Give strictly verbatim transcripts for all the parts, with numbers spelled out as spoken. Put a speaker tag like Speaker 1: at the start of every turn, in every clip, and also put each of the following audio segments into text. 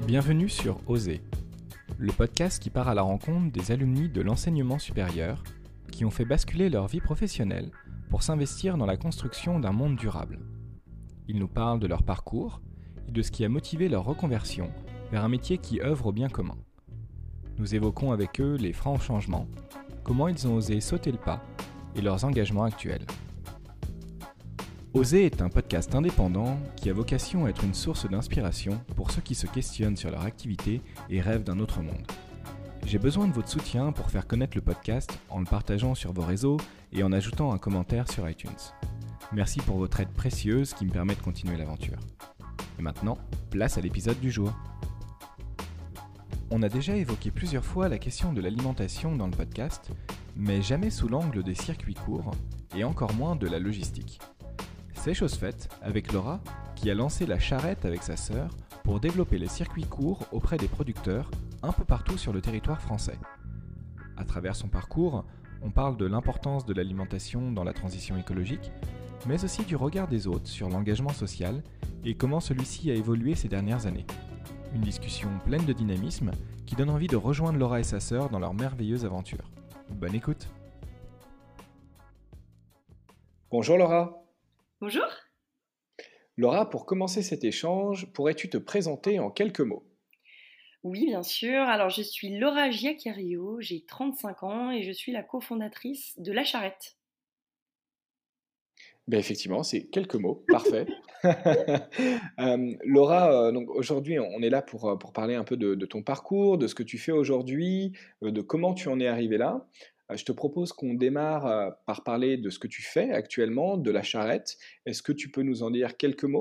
Speaker 1: Bienvenue sur Oser, le podcast qui part à la rencontre des alumni de l'enseignement supérieur qui ont fait basculer leur vie professionnelle pour s'investir dans la construction d'un monde durable. Ils nous parlent de leur parcours et de ce qui a motivé leur reconversion vers un métier qui œuvre au bien commun. Nous évoquons avec eux les francs changements, comment ils ont osé sauter le pas et leurs engagements actuels. Oser est un podcast indépendant qui a vocation à être une source d'inspiration pour ceux qui se questionnent sur leur activité et rêvent d'un autre monde. J'ai besoin de votre soutien pour faire connaître le podcast en le partageant sur vos réseaux et en ajoutant un commentaire sur iTunes. Merci pour votre aide précieuse qui me permet de continuer l'aventure. Et maintenant, place à l'épisode du jour. On a déjà évoqué plusieurs fois la question de l'alimentation dans le podcast, mais jamais sous l'angle des circuits courts et encore moins de la logistique. C'est chose faite avec Laura qui a lancé la charrette avec sa sœur pour développer les circuits courts auprès des producteurs un peu partout sur le territoire français. À travers son parcours, on parle de l'importance de l'alimentation dans la transition écologique, mais aussi du regard des autres sur l'engagement social et comment celui-ci a évolué ces dernières années. Une discussion pleine de dynamisme qui donne envie de rejoindre Laura et sa sœur dans leur merveilleuse aventure. Bonne écoute. Bonjour Laura.
Speaker 2: Bonjour.
Speaker 1: Laura, pour commencer cet échange, pourrais-tu te présenter en quelques mots ?
Speaker 2: Oui, bien sûr. Alors, je suis Laura Giaccario, j'ai trente-cinq ans et je suis la cofondatrice de La Charrette.
Speaker 1: Ben effectivement, c'est quelques mots, parfait. euh, Laura, euh, donc aujourd'hui, on est là pour, pour parler un peu de, de ton parcours, de ce que tu fais aujourd'hui, euh, de comment tu en es arrivé là. Euh, je te propose qu'on démarre euh, par parler de ce que tu fais actuellement, de La Charrette. Est-ce que tu peux nous en dire quelques mots ?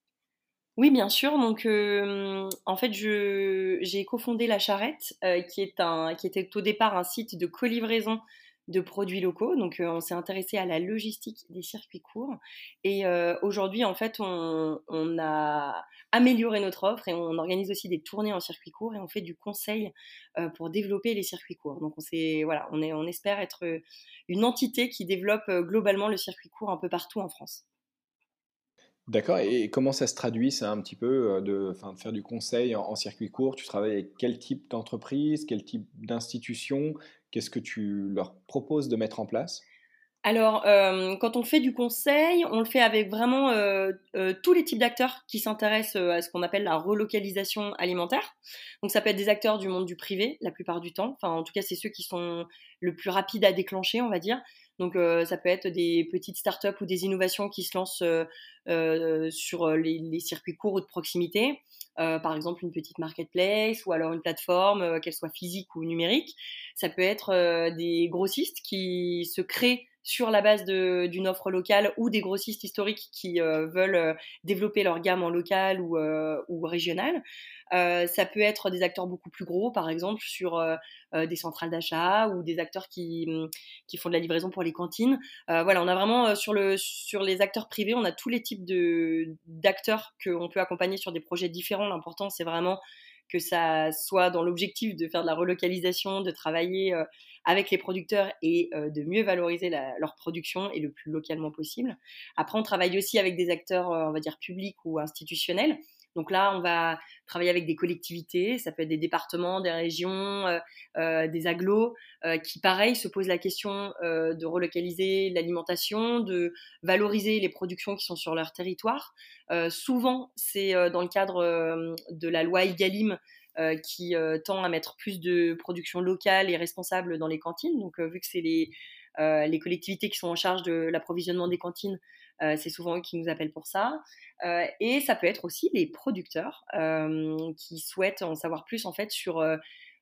Speaker 2: Oui, bien sûr. Donc, euh, en fait, je, j'ai cofondé La Charrette, euh, qui est un, qui était au départ un site de co-livraison de produits locaux. Donc, euh, on s'est intéressé à la logistique des circuits courts. Et euh, aujourd'hui, en fait, on, on a amélioré notre offre et on organise aussi des tournées en circuits courts et on fait du conseil euh, pour développer les circuits courts. Donc, on, s'est, voilà, on, est, on espère être une entité qui développe euh, globalement le circuit court un peu partout en France.
Speaker 1: D'accord, et comment ça se traduit, ça, un petit peu, euh, de, enfin, de faire du conseil en, en circuit court? Tu travailles avec quel type d'entreprise, quel type d'institution? Qu'est-ce que tu leur proposes de mettre en place?
Speaker 2: Alors, euh, quand on fait du conseil, on le fait avec vraiment euh, euh, tous les types d'acteurs qui s'intéressent euh, à ce qu'on appelle la relocalisation alimentaire. Donc, ça peut être des acteurs du monde du privé, la plupart du temps. Enfin, en tout cas, c'est ceux qui sont le plus rapides à déclencher, on va dire. Donc, euh, ça peut être des petites startups ou des innovations qui se lancent euh, euh, sur les, les circuits courts ou de proximité. Euh, par exemple, une petite marketplace ou alors une plateforme, euh, qu'elle soit physique ou numérique. Ça peut être euh, des grossistes qui se créent sur la base de, d'une offre locale ou des grossistes historiques qui euh, veulent euh, développer leur gamme en local ou, euh, ou régional. Euh, ça peut être des acteurs beaucoup plus gros, par exemple sur euh, euh, des centrales d'achat ou des acteurs qui, qui font de la livraison pour les cantines. Euh, voilà, on a vraiment euh, sur, le, sur les acteurs privés, on a tous les types de, d'acteurs qu'on peut accompagner sur des projets différents. L'important, c'est vraiment que ça soit dans l'objectif de faire de la relocalisation, de travailler euh, avec les producteurs et euh, de mieux valoriser la, leur production et le plus localement possible. Après, on travaille aussi avec des acteurs, euh, on va dire, publics ou institutionnels. Donc là, on va travailler avec des collectivités, ça peut être des départements, des régions, euh, euh, des agglos, euh, qui, pareil, se posent la question euh, de relocaliser l'alimentation, de valoriser les productions qui sont sur leur territoire. Euh, souvent, c'est euh, dans le cadre euh, de la loi Egalim euh, qui euh, tend à mettre plus de production locale et responsable dans les cantines. Donc, euh, vu que c'est les, euh, les collectivités qui sont en charge de l'approvisionnement des cantines, euh, c'est souvent eux qui nous appellent pour ça. Euh, et ça peut être aussi les producteurs euh, qui souhaitent en savoir plus en fait sur euh,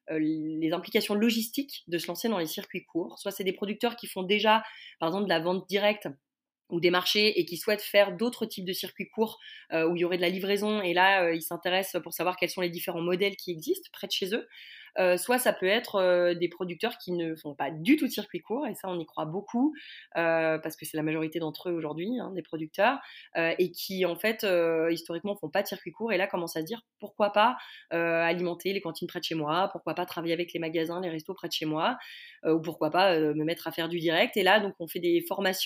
Speaker 2: les implications logistiques de se lancer dans les circuits courts. Soit c'est des producteurs qui font déjà, par exemple, de la vente directe ou des marchés et qui souhaitent faire d'autres types de circuits courts euh, où il y aurait de la livraison et là euh, ils s'intéressent pour savoir quels sont les différents modèles qui existent près de chez eux. Euh, soit ça peut être euh, des producteurs qui ne font pas du tout de circuits courts et ça on y croit beaucoup euh, parce que c'est la majorité d'entre eux aujourd'hui, hein, des producteurs euh, et qui en fait euh, historiquement font pas de circuits courts et là commencent à se dire pourquoi pas euh, alimenter les cantines près de chez moi, pourquoi pas travailler avec les magasins, les restos près de chez moi euh, ou pourquoi pas euh, me mettre à faire du direct et là donc on fait des formations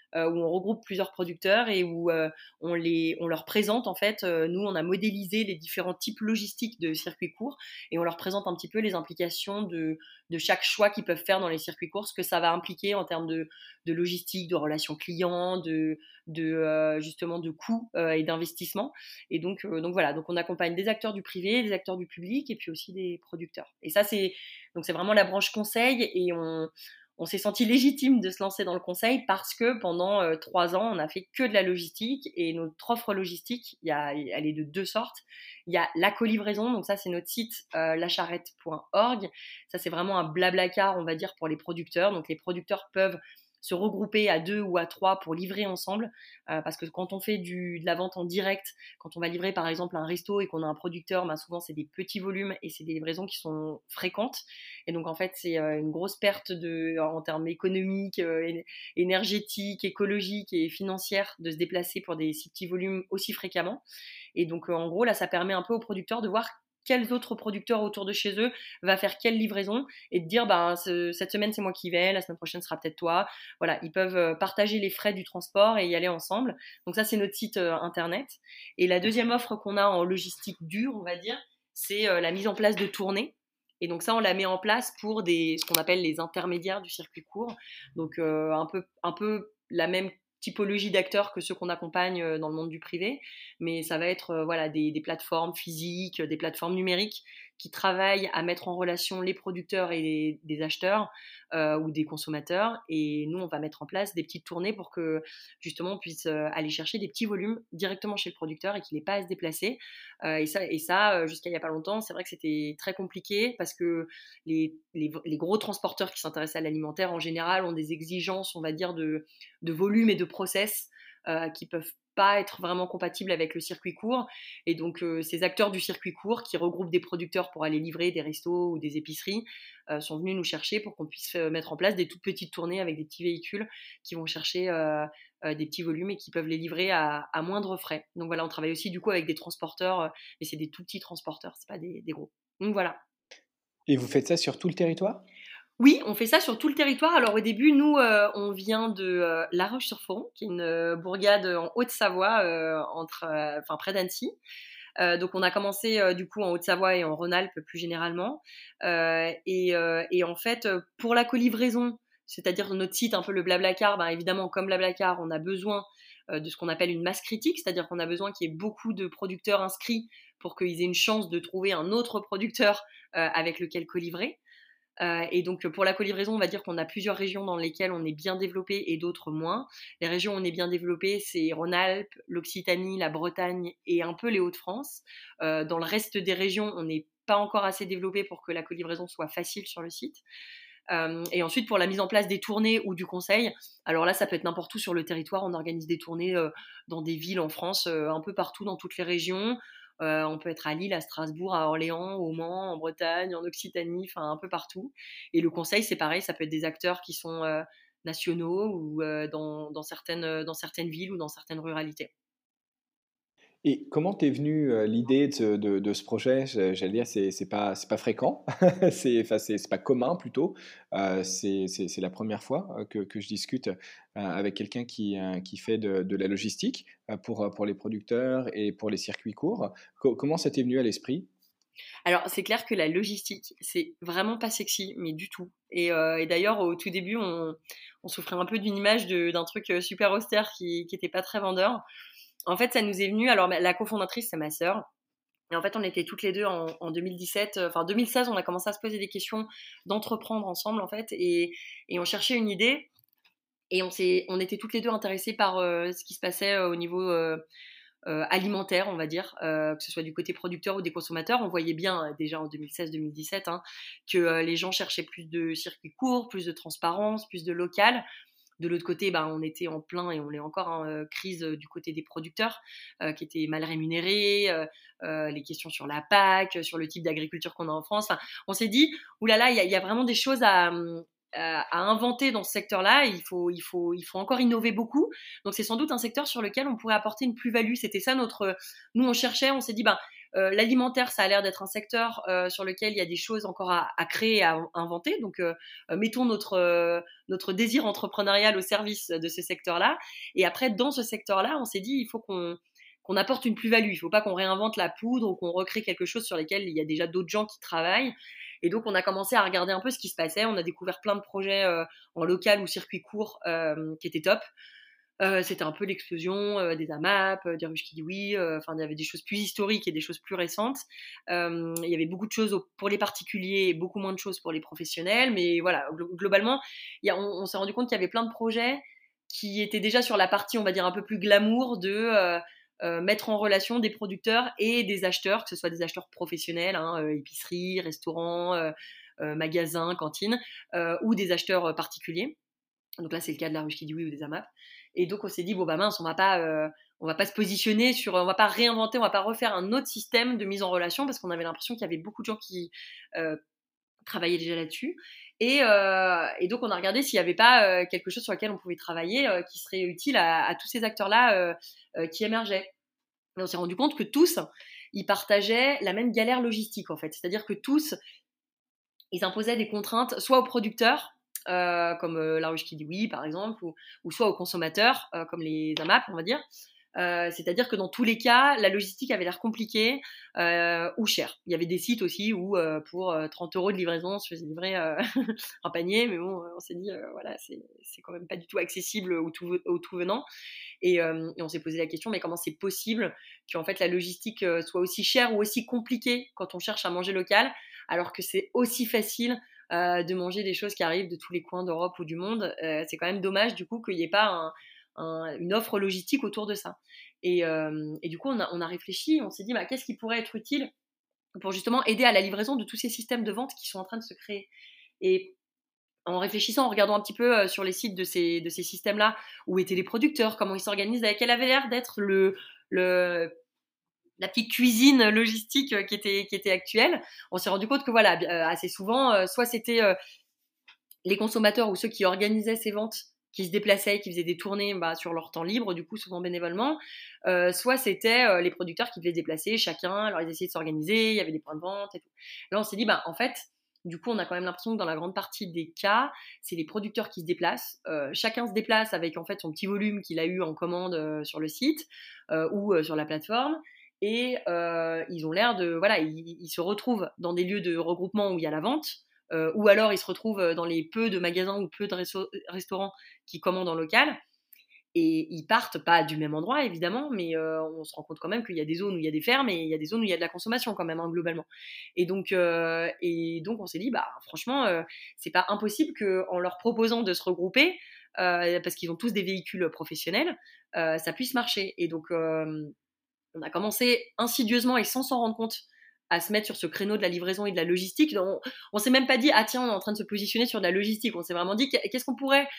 Speaker 2: euh, où on regroupe plusieurs producteurs et où euh, on, les, on leur présente, en fait, euh, nous, on a modélisé les différents types logistiques de circuits courts et on leur présente un petit peu les implications de, de chaque choix qu'ils peuvent faire dans les circuits courts, ce que ça va impliquer en termes de, de logistique, de relations clients, de, de euh, justement de coûts euh, et d'investissement. Et donc, euh, donc voilà, donc on accompagne des acteurs du privé, des acteurs du public et puis aussi des producteurs. Et ça, c'est, donc c'est vraiment la branche conseil et on, on s'est senti légitime de se lancer dans le conseil parce que pendant euh, trois ans, on a fait que de la logistique et notre offre logistique, il y a, elle est de deux sortes. Il y a la colivraison, donc ça c'est notre site euh, lacharrette point org. Ça c'est vraiment un blablacar, on va dire, pour les producteurs. Donc les producteurs peuvent se regrouper à deux ou à trois pour livrer ensemble, euh, parce que quand on fait du, de la vente en direct, quand on va livrer par exemple un resto et qu'on a un producteur, ben souvent c'est des petits volumes et c'est des livraisons qui sont fréquentes, et donc en fait c'est euh, une grosse perte de, en termes économiques, euh, énergétiques, écologiques et financières de se déplacer pour des si petits volumes aussi fréquemment. Et donc euh, en gros là ça permet un peu aux producteurs de voir quels autres producteurs autour de chez eux va faire quelle livraison et de dire ben, ce, cette semaine c'est moi qui vais, la semaine prochaine sera peut-être toi. Voilà, ils peuvent partager les frais du transport et y aller ensemble. Donc ça c'est notre site euh, internet. Et la deuxième offre qu'on a en logistique dure, on va dire, c'est euh, la mise en place de tournées. Et donc ça on la met en place pour des, ce qu'on appelle les intermédiaires du circuit court. Donc euh, un peu, un peu la même typologie d'acteurs que ceux qu'on accompagne dans le monde du privé, mais ça va être euh, voilà, des, des plateformes physiques, des plateformes numériques qui travaillent à mettre en relation les producteurs et les, des acheteurs euh, ou des consommateurs. Et nous, on va mettre en place des petites tournées pour que justement on puisse euh, aller chercher des petits volumes directement chez le producteur et qu'il n'ait pas à se déplacer. Euh, et ça, et ça jusqu'à il n'y a pas longtemps, c'est vrai que c'était très compliqué parce que les, les, les gros transporteurs qui s'intéressent à l'alimentaire en général ont des exigences, on va dire, de, de volume et de process euh, qui peuvent pas être vraiment compatibles avec le circuit court. Et donc, euh, ces acteurs du circuit court qui regroupent des producteurs pour aller livrer des restos ou des épiceries euh, sont venus nous chercher pour qu'on puisse euh, mettre en place des toutes petites tournées avec des petits véhicules qui vont chercher euh, euh, des petits volumes et qui peuvent les livrer à, à moindre frais. Donc voilà, on travaille aussi du coup avec des transporteurs, euh, mais c'est des tout petits transporteurs, c'est pas des, des gros. Donc voilà.
Speaker 3: Et vous faites ça sur tout le territoire ?
Speaker 2: Oui, on fait ça sur tout le territoire. Alors au début, nous, euh, on vient de euh, La Roche-sur-Foron, qui est une euh, bourgade en Haute-Savoie, euh, entre, euh, enfin près d'Annecy. Euh, donc on a commencé euh, du coup en Haute-Savoie et en Rhône-Alpes plus généralement. Euh, et, euh, et en fait, pour la colivraison, c'est-à-dire notre site un peu le Blablacar, ben évidemment comme Blablacar, on a besoin euh, de ce qu'on appelle une masse critique, c'est-à-dire qu'on a besoin qu'il y ait beaucoup de producteurs inscrits pour qu'ils aient une chance de trouver un autre producteur euh, avec lequel colivrer. Euh, et donc pour la colivraison, on va dire qu'on a plusieurs régions dans lesquelles on est bien développé et d'autres moins. Les régions où on est bien développé, c'est Rhône-Alpes, l'Occitanie, la Bretagne et un peu les Hauts-de-France. Euh, dans le reste des régions, on n'est pas encore assez développé pour que la colivraison soit facile sur le site. Euh, et ensuite, pour la mise en place des tournées ou du conseil, alors là, ça peut être n'importe où sur le territoire. On organise des tournées euh, dans des villes en France, euh, un peu partout dans toutes les régions. Euh, on peut être à Lille, à Strasbourg, à Orléans, au Mans, en Bretagne, en Occitanie, enfin un peu partout. Et le conseil, c'est pareil, ça peut être des acteurs qui sont euh, nationaux ou euh, dans, dans, certaines, dans certaines villes ou dans certaines ruralités.
Speaker 3: Et comment t'es venue euh, l'idée de, ce- de, de ce projet? Je- J'allais dire, c'est c'est pas, c'est pas fréquent, c'est enfin, c'est c'est pas commun plutôt. Euh, c'est c'est- c'est la première fois euh, que, que je discute euh, avec quelqu'un qui, euh, qui fait de, de la logistique euh, pour, euh, pour les producteurs et pour les circuits courts. Co- comment ça t'est venu à l'esprit?
Speaker 2: Alors, c'est clair que la logistique, c'est vraiment pas sexy, mais du tout. Et, euh, et d'ailleurs, au tout début, on, on souffrait un peu d'une image de- d'un truc euh, super austère qui, qui était pas très vendeur. En fait, ça nous est venu. Alors, la cofondatrice, c'est ma sœur. Et en fait, on était toutes les deux en, en deux mille dix-sept, euh, enfin deux mille seize, on a commencé à se poser des questions d'entreprendre ensemble, en fait, et, et on cherchait une idée. Et on, s'est, on était toutes les deux intéressées par euh, ce qui se passait euh, au niveau euh, euh, alimentaire, on va dire, euh, que ce soit du côté producteur ou des consommateurs. On voyait bien euh, déjà en deux mille seize deux mille dix-sept hein, que euh, les gens cherchaient plus de circuits courts, plus de transparence, plus de local. De l'autre côté, bah, on était en plein, et on est encore en euh, crise euh, du côté des producteurs euh, qui étaient mal rémunérés, euh, euh, les questions sur la P A C, sur le type d'agriculture qu'on a en France. Enfin, on s'est dit, oulala, il y, y a vraiment des choses à, à, à inventer dans ce secteur-là. Il faut, il, faut, il faut encore innover beaucoup. Donc, c'est sans doute un secteur sur lequel on pourrait apporter une plus-value. C'était ça notre... Nous, on cherchait, on s'est dit, bah, euh, l'alimentaire, ça a l'air d'être un secteur euh, sur lequel il y a des choses encore à, à créer, à, à inventer. Donc, euh, mettons notre, euh, notre désir entrepreneurial au service de ce secteur-là. Et après, dans ce secteur-là, on s'est dit, il faut qu'on, qu'on apporte une plus-value. Il ne faut pas qu'on réinvente la poudre ou qu'on recrée quelque chose sur lequel il y a déjà d'autres gens qui travaillent. Et donc, on a commencé à regarder un peu ce qui se passait. On a découvert plein de projets euh, en local ou circuit court euh, qui étaient top. Euh, c'était un peu l'explosion euh, des AMAP, euh, des ruches qui disent oui. Enfin, euh, il y avait des choses plus historiques et des choses plus récentes. Euh, il y avait beaucoup de choses pour les particuliers et beaucoup moins de choses pour les professionnels. Mais voilà, glo- globalement, y a, on, on s'est rendu compte qu'il y avait plein de projets qui étaient déjà sur la partie, on va dire, un peu plus glamour de euh, euh, mettre en relation des producteurs et des acheteurs, que ce soit des acheteurs professionnels, hein, euh, épiceries, restaurants, euh, euh, magasins, cantines, euh, ou des acheteurs euh, particuliers. Donc là, c'est le cas de la ruche qui dit oui ou des AMAP. Et donc, on s'est dit, bon, bah mince, on va pas, euh, on va pas se positionner sur, on va pas réinventer, on va pas refaire un autre système de mise en relation parce qu'on avait l'impression qu'il y avait beaucoup de gens qui euh, travaillaient déjà là-dessus. Et, euh, et donc, on a regardé s'il n'y avait pas euh, quelque chose sur lequel on pouvait travailler euh, qui serait utile à, à tous ces acteurs-là euh, euh, qui émergeaient. Et on s'est rendu compte que tous, ils partageaient la même galère logistique, en fait. C'est-à-dire que tous, ils imposaient des contraintes, soit aux producteurs, euh, comme euh, la ruche qui dit oui, par exemple, ou, ou soit aux consommateurs, euh, comme les AMAP, on va dire. Euh, c'est-à-dire que dans tous les cas, la logistique avait l'air compliquée euh, ou chère. Il y avait des sites aussi où euh, pour euh, trente euros de livraison, on se faisait livrer euh, un panier, mais bon, on s'est dit, euh, voilà, c'est, c'est quand même pas du tout accessible au tout, au tout venant. Et, euh, et on s'est posé la question, mais comment c'est possible qu'en fait la logistique euh, soit aussi chère ou aussi compliquée quand on cherche à manger local, alors que c'est aussi facile euh, de manger des choses qui arrivent de tous les coins d'Europe ou du monde. Euh, c'est quand même dommage du coup qu'il n'y ait pas un, un, une offre logistique autour de ça. Et, euh, et du coup, on a, on a réfléchi, on s'est dit, bah, qu'est-ce qui pourrait être utile pour justement aider à la livraison de tous ces systèmes de vente qui sont en train de se créer. Et en réfléchissant, en regardant un petit peu euh, sur les sites de ces, de ces systèmes-là, où étaient les producteurs, comment ils s'organisaient, quel avait l'air d'être le, le, la petite cuisine logistique qui était, qui était actuelle, on s'est rendu compte que voilà, euh, assez souvent, euh, soit c'était euh, les consommateurs ou ceux qui organisaient ces ventes qui se déplaçaient, qui faisaient des tournées bah, sur leur temps libre, du coup souvent bénévolement, euh, soit c'était euh, les producteurs qui devaient se déplacer, chacun, alors ils essayaient de s'organiser, il y avait des points de vente et tout. Là on s'est dit, bah, en fait, du coup on a quand même l'impression que dans la grande partie des cas, c'est les producteurs qui se déplacent, euh, chacun se déplace avec en fait son petit volume qu'il a eu en commande euh, sur le site euh, ou euh, sur la plateforme, et euh, ils ont l'air de, voilà, ils, ils se retrouvent dans des lieux de regroupement où il y a la vente, Euh, ou alors ils se retrouvent dans les peu de magasins ou peu de resto- restaurants qui commandent en local, et ils partent pas du même endroit évidemment, mais euh, on se rend compte quand même qu'il y a des zones où il y a des fermes et il y a des zones où il y a de la consommation quand même, hein, globalement. Et donc, euh, et donc on s'est dit, bah franchement, euh, c'est pas impossible qu'en leur proposant de se regrouper, euh, parce qu'ils ont tous des véhicules professionnels, euh, ça puisse marcher. Et donc euh, on a commencé insidieusement et sans s'en rendre compte à se mettre sur ce créneau de la livraison et de la logistique. On, on s'est même pas dit, ah tiens, on est en train de se positionner sur de la logistique. On s'est vraiment dit, qu'est-ce qu'on pourrait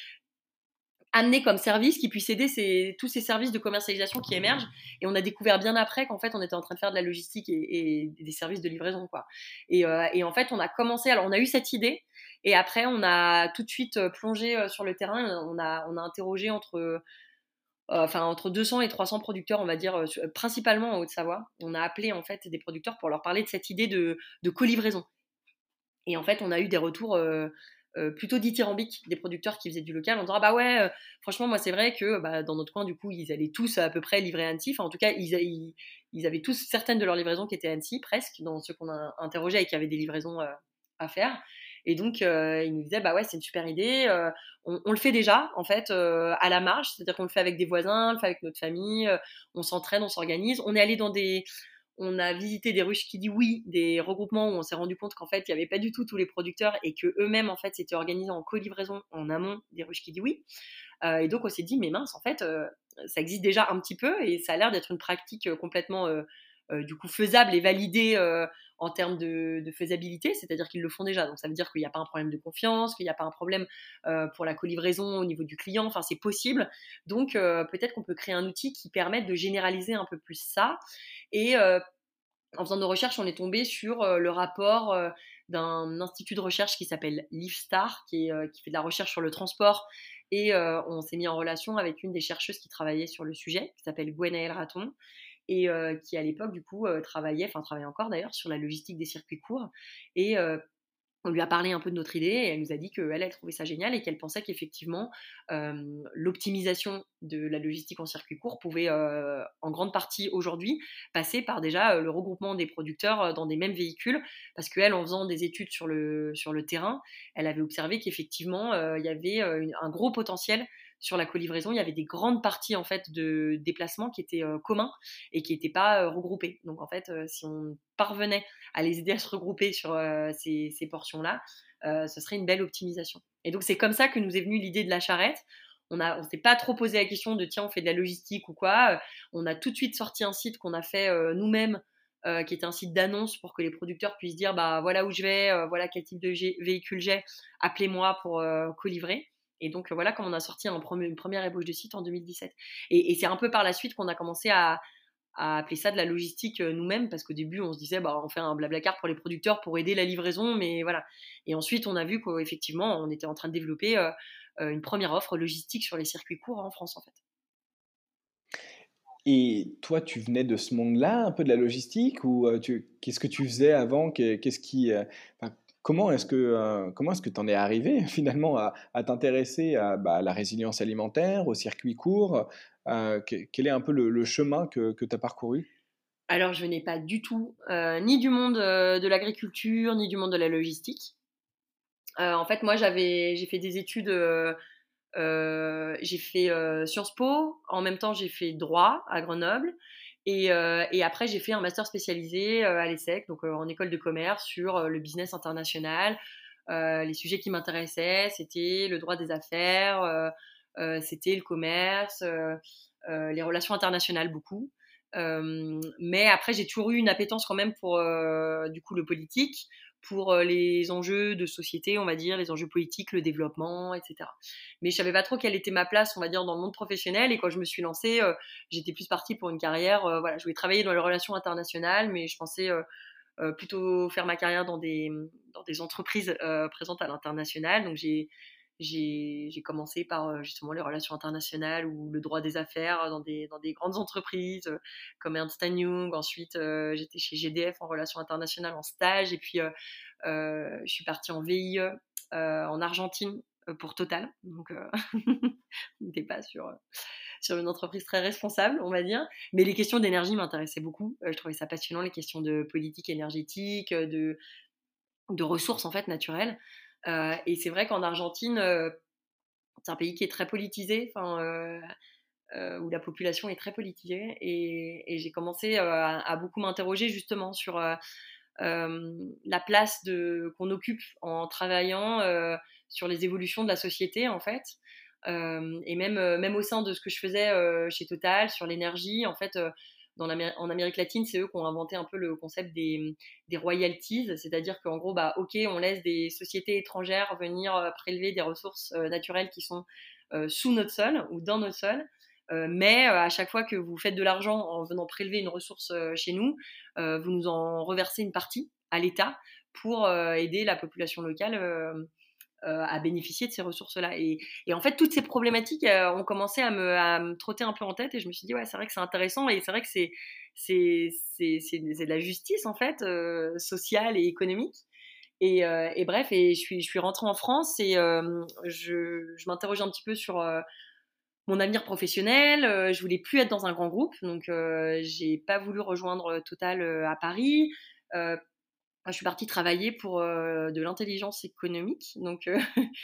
Speaker 2: amener comme service qui puisse aider ces, tous ces services de commercialisation qui émergent. Et on a découvert bien après qu'en fait, on était en train de faire de la logistique et, et des services de livraison, quoi. Et, euh, et en fait, on a commencé, alors on a eu cette idée, et après, on a tout de suite plongé sur le terrain. On a, on a interrogé entre... Euh, enfin entre deux cents et trois cents producteurs, on va dire, euh, principalement en Haute-Savoie. On a appelé en fait des producteurs pour leur parler de cette idée de, de co-livraison. Et en fait, on a eu des retours euh, euh, plutôt dithyrambiques des producteurs qui faisaient du local en disant, ah bah ouais, euh, franchement, moi c'est vrai que bah, dans notre coin, du coup, ils allaient tous à peu près livrer à Annecy. Enfin, en tout cas, ils, ils, ils avaient tous certaines de leurs livraisons qui étaient à Annecy, presque, dans ceux qu'on a interrogés et qui avaient des livraisons euh, à faire. Et donc, euh, ils nous disaient, bah ouais, c'est une super idée. Euh, on, on le fait déjà, en fait, euh, à la marge. C'est-à-dire qu'on le fait avec des voisins, on le fait avec notre famille. Euh, on s'entraîne, on s'organise. On est allé dans des... On a visité des ruches qui dit oui, des regroupements où on s'est rendu compte qu'en fait, il n'y avait pas du tout tous les producteurs et qu'eux-mêmes, en fait, s'étaient organisés en co-livraison en amont des ruches qui dit oui. Euh, et donc, on s'est dit, mais mince, en fait, euh, ça existe déjà un petit peu et ça a l'air d'être une pratique complètement... Euh, Euh, du coup faisable et validé euh, en termes de, de faisabilité, c'est-à-dire qu'ils le font déjà. Donc ça veut dire qu'il n'y a pas un problème de confiance, qu'il n'y a pas un problème euh, pour la co-livraison au niveau du client, enfin c'est possible. Donc euh, peut-être qu'on peut créer un outil qui permette de généraliser un peu plus ça. Et euh, en faisant nos recherches, on est tombé sur euh, le rapport euh, d'un institut de recherche qui s'appelle Livestar, qui, est, euh, qui fait de la recherche sur le transport. Et euh, on s'est mis en relation avec une des chercheuses qui travaillait sur le sujet, qui s'appelle Gwenaëlle Raton, et euh, qui à l'époque du coup euh, travaillait, enfin travaille encore d'ailleurs, sur la logistique des circuits courts. Et euh, on lui a parlé un peu de notre idée et elle nous a dit qu'elle, elle trouvait ça génial et qu'elle pensait qu'effectivement, euh, l'optimisation de la logistique en circuit court pouvait euh, en grande partie aujourd'hui passer par déjà euh, le regroupement des producteurs euh, dans des mêmes véhicules. Parce qu'elle, en faisant des études sur le, sur le terrain, elle avait observé qu'effectivement, euh, il y avait euh, une- un gros potentiel sur la colivraison. Il y avait des grandes parties en fait de déplacements qui étaient euh, communs et qui n'étaient pas euh, regroupés. Donc en fait, euh, si on parvenait à les aider à se regrouper sur euh, ces, ces portions-là, euh, ce serait une belle optimisation. Et donc c'est comme ça que nous est venue l'idée de la charrette. On a, on s'est pas trop posé la question de tiens, on fait de la logistique ou quoi. Euh, On a tout de suite sorti un site qu'on a fait euh, nous-mêmes, euh, qui était un site d'annonce pour que les producteurs puissent dire bah voilà où je vais, euh, voilà quel type de gé- véhicule j'ai, appelez-moi pour euh, colivrer. Et donc euh, voilà comment on a sorti un premier, une première ébauche de site en deux mille dix-sept. Et, et c'est un peu par la suite qu'on a commencé à, à appeler ça de la logistique euh, nous-mêmes, parce qu'au début on se disait bah on fait un blablacar pour les producteurs pour aider la livraison, mais voilà. Et ensuite on a vu qu'effectivement on était en train de développer euh, euh, une première offre logistique sur les circuits courts en France en fait.
Speaker 3: Et toi, tu venais de ce monde-là, un peu de la logistique ou heu, tu qu'est-ce que tu faisais avant? Qu'est qu'est-ce qui, heu, enfin, comment est-ce que, heu, comment est-ce que tu en es arrivé finalement à à t'intéresser à, bah, à la résilience alimentaire, aux circuits courts? Heu, que quel est un peu le le chemin que que tu as parcouru?
Speaker 2: Alors je venais pas du tout euh, ni du monde euh, de l'agriculture ni du monde de la logistique. Euh, en fait moi j'avais j'ai fait des études, euh, euh, j'ai fait euh, Sciences Po, en même temps j'ai fait droit à Grenoble. Et, euh, et après, j'ai fait un master spécialisé euh, à l'ESSEC, donc euh, en école de commerce, sur euh, le business international. Euh, les sujets qui m'intéressaient, c'était le droit des affaires, euh, euh, c'était le commerce, euh, euh, les relations internationales beaucoup. Euh, mais après, j'ai toujours eu une appétence quand même pour euh, du coup le politique, pour euh, les enjeux de société, on va dire, les enjeux politiques, le développement, et cetera. Mais je savais pas trop quelle était ma place, on va dire, dans le monde professionnel. Et quand je me suis lancée, euh, j'étais plus partie pour une carrière. Euh, voilà, je voulais travailler dans les relations internationales, mais je pensais euh, euh, plutôt faire ma carrière dans des, dans des entreprises euh, présentes à l'international. Donc j'ai, j'ai, j'ai commencé par euh, justement les relations internationales ou le droit des affaires dans des, dans des grandes entreprises euh, comme Ernst and Young. Ensuite, euh, j'étais chez G D F en relations internationales en stage. Et puis, euh, euh, je suis partie en V I E euh, en Argentine euh, pour Total. Donc, euh, on n'était pas sur, sur une entreprise très responsable, on va dire. Mais les questions d'énergie m'intéressaient beaucoup. Euh, je trouvais ça passionnant, les questions de politique énergétique, euh, de, de ressources en fait naturelles. Euh, et c'est vrai qu'en Argentine, euh, c'est un pays qui est très politisé, enfin, euh, euh, où la population est très politisée. Et, et j'ai commencé euh, à, à beaucoup m'interroger justement sur euh, euh, la place de, qu'on occupe en travaillant euh, sur les évolutions de la société en fait. Euh, et même, euh, même au sein de ce que je faisais euh, chez Total sur l'énergie, en fait, euh, dans l'Amé- en Amérique latine, c'est eux qui ont inventé un peu le concept des, des royalties, c'est-à-dire qu'en gros, bah, ok, on laisse des sociétés étrangères venir euh, prélever des ressources euh, naturelles qui sont euh, sous notre sol ou dans notre sol. Euh, mais euh, à chaque fois que vous faites de l'argent en venant prélever une ressource euh, chez nous, euh, vous nous en reversez une partie à l'État pour euh, aider la population locale euh, euh, à bénéficier de ces ressources-là. Et, et, en fait, toutes ces problématiques euh, ont commencé à me, à me trotter un peu en tête et je me suis dit, ouais, c'est vrai que c'est intéressant et c'est vrai que c'est, c'est, c'est, c'est, c'est de la justice, en fait, euh, sociale et économique. Et, euh, et bref, et je suis, je suis rentrée en France et euh, je, je m'interrogeais un petit peu sur euh, mon avenir professionnel. Euh, je voulais plus être dans un grand groupe, donc euh, j'ai pas voulu rejoindre Total euh, à Paris. Euh, je suis partie travailler pour euh, de l'intelligence économique, donc euh,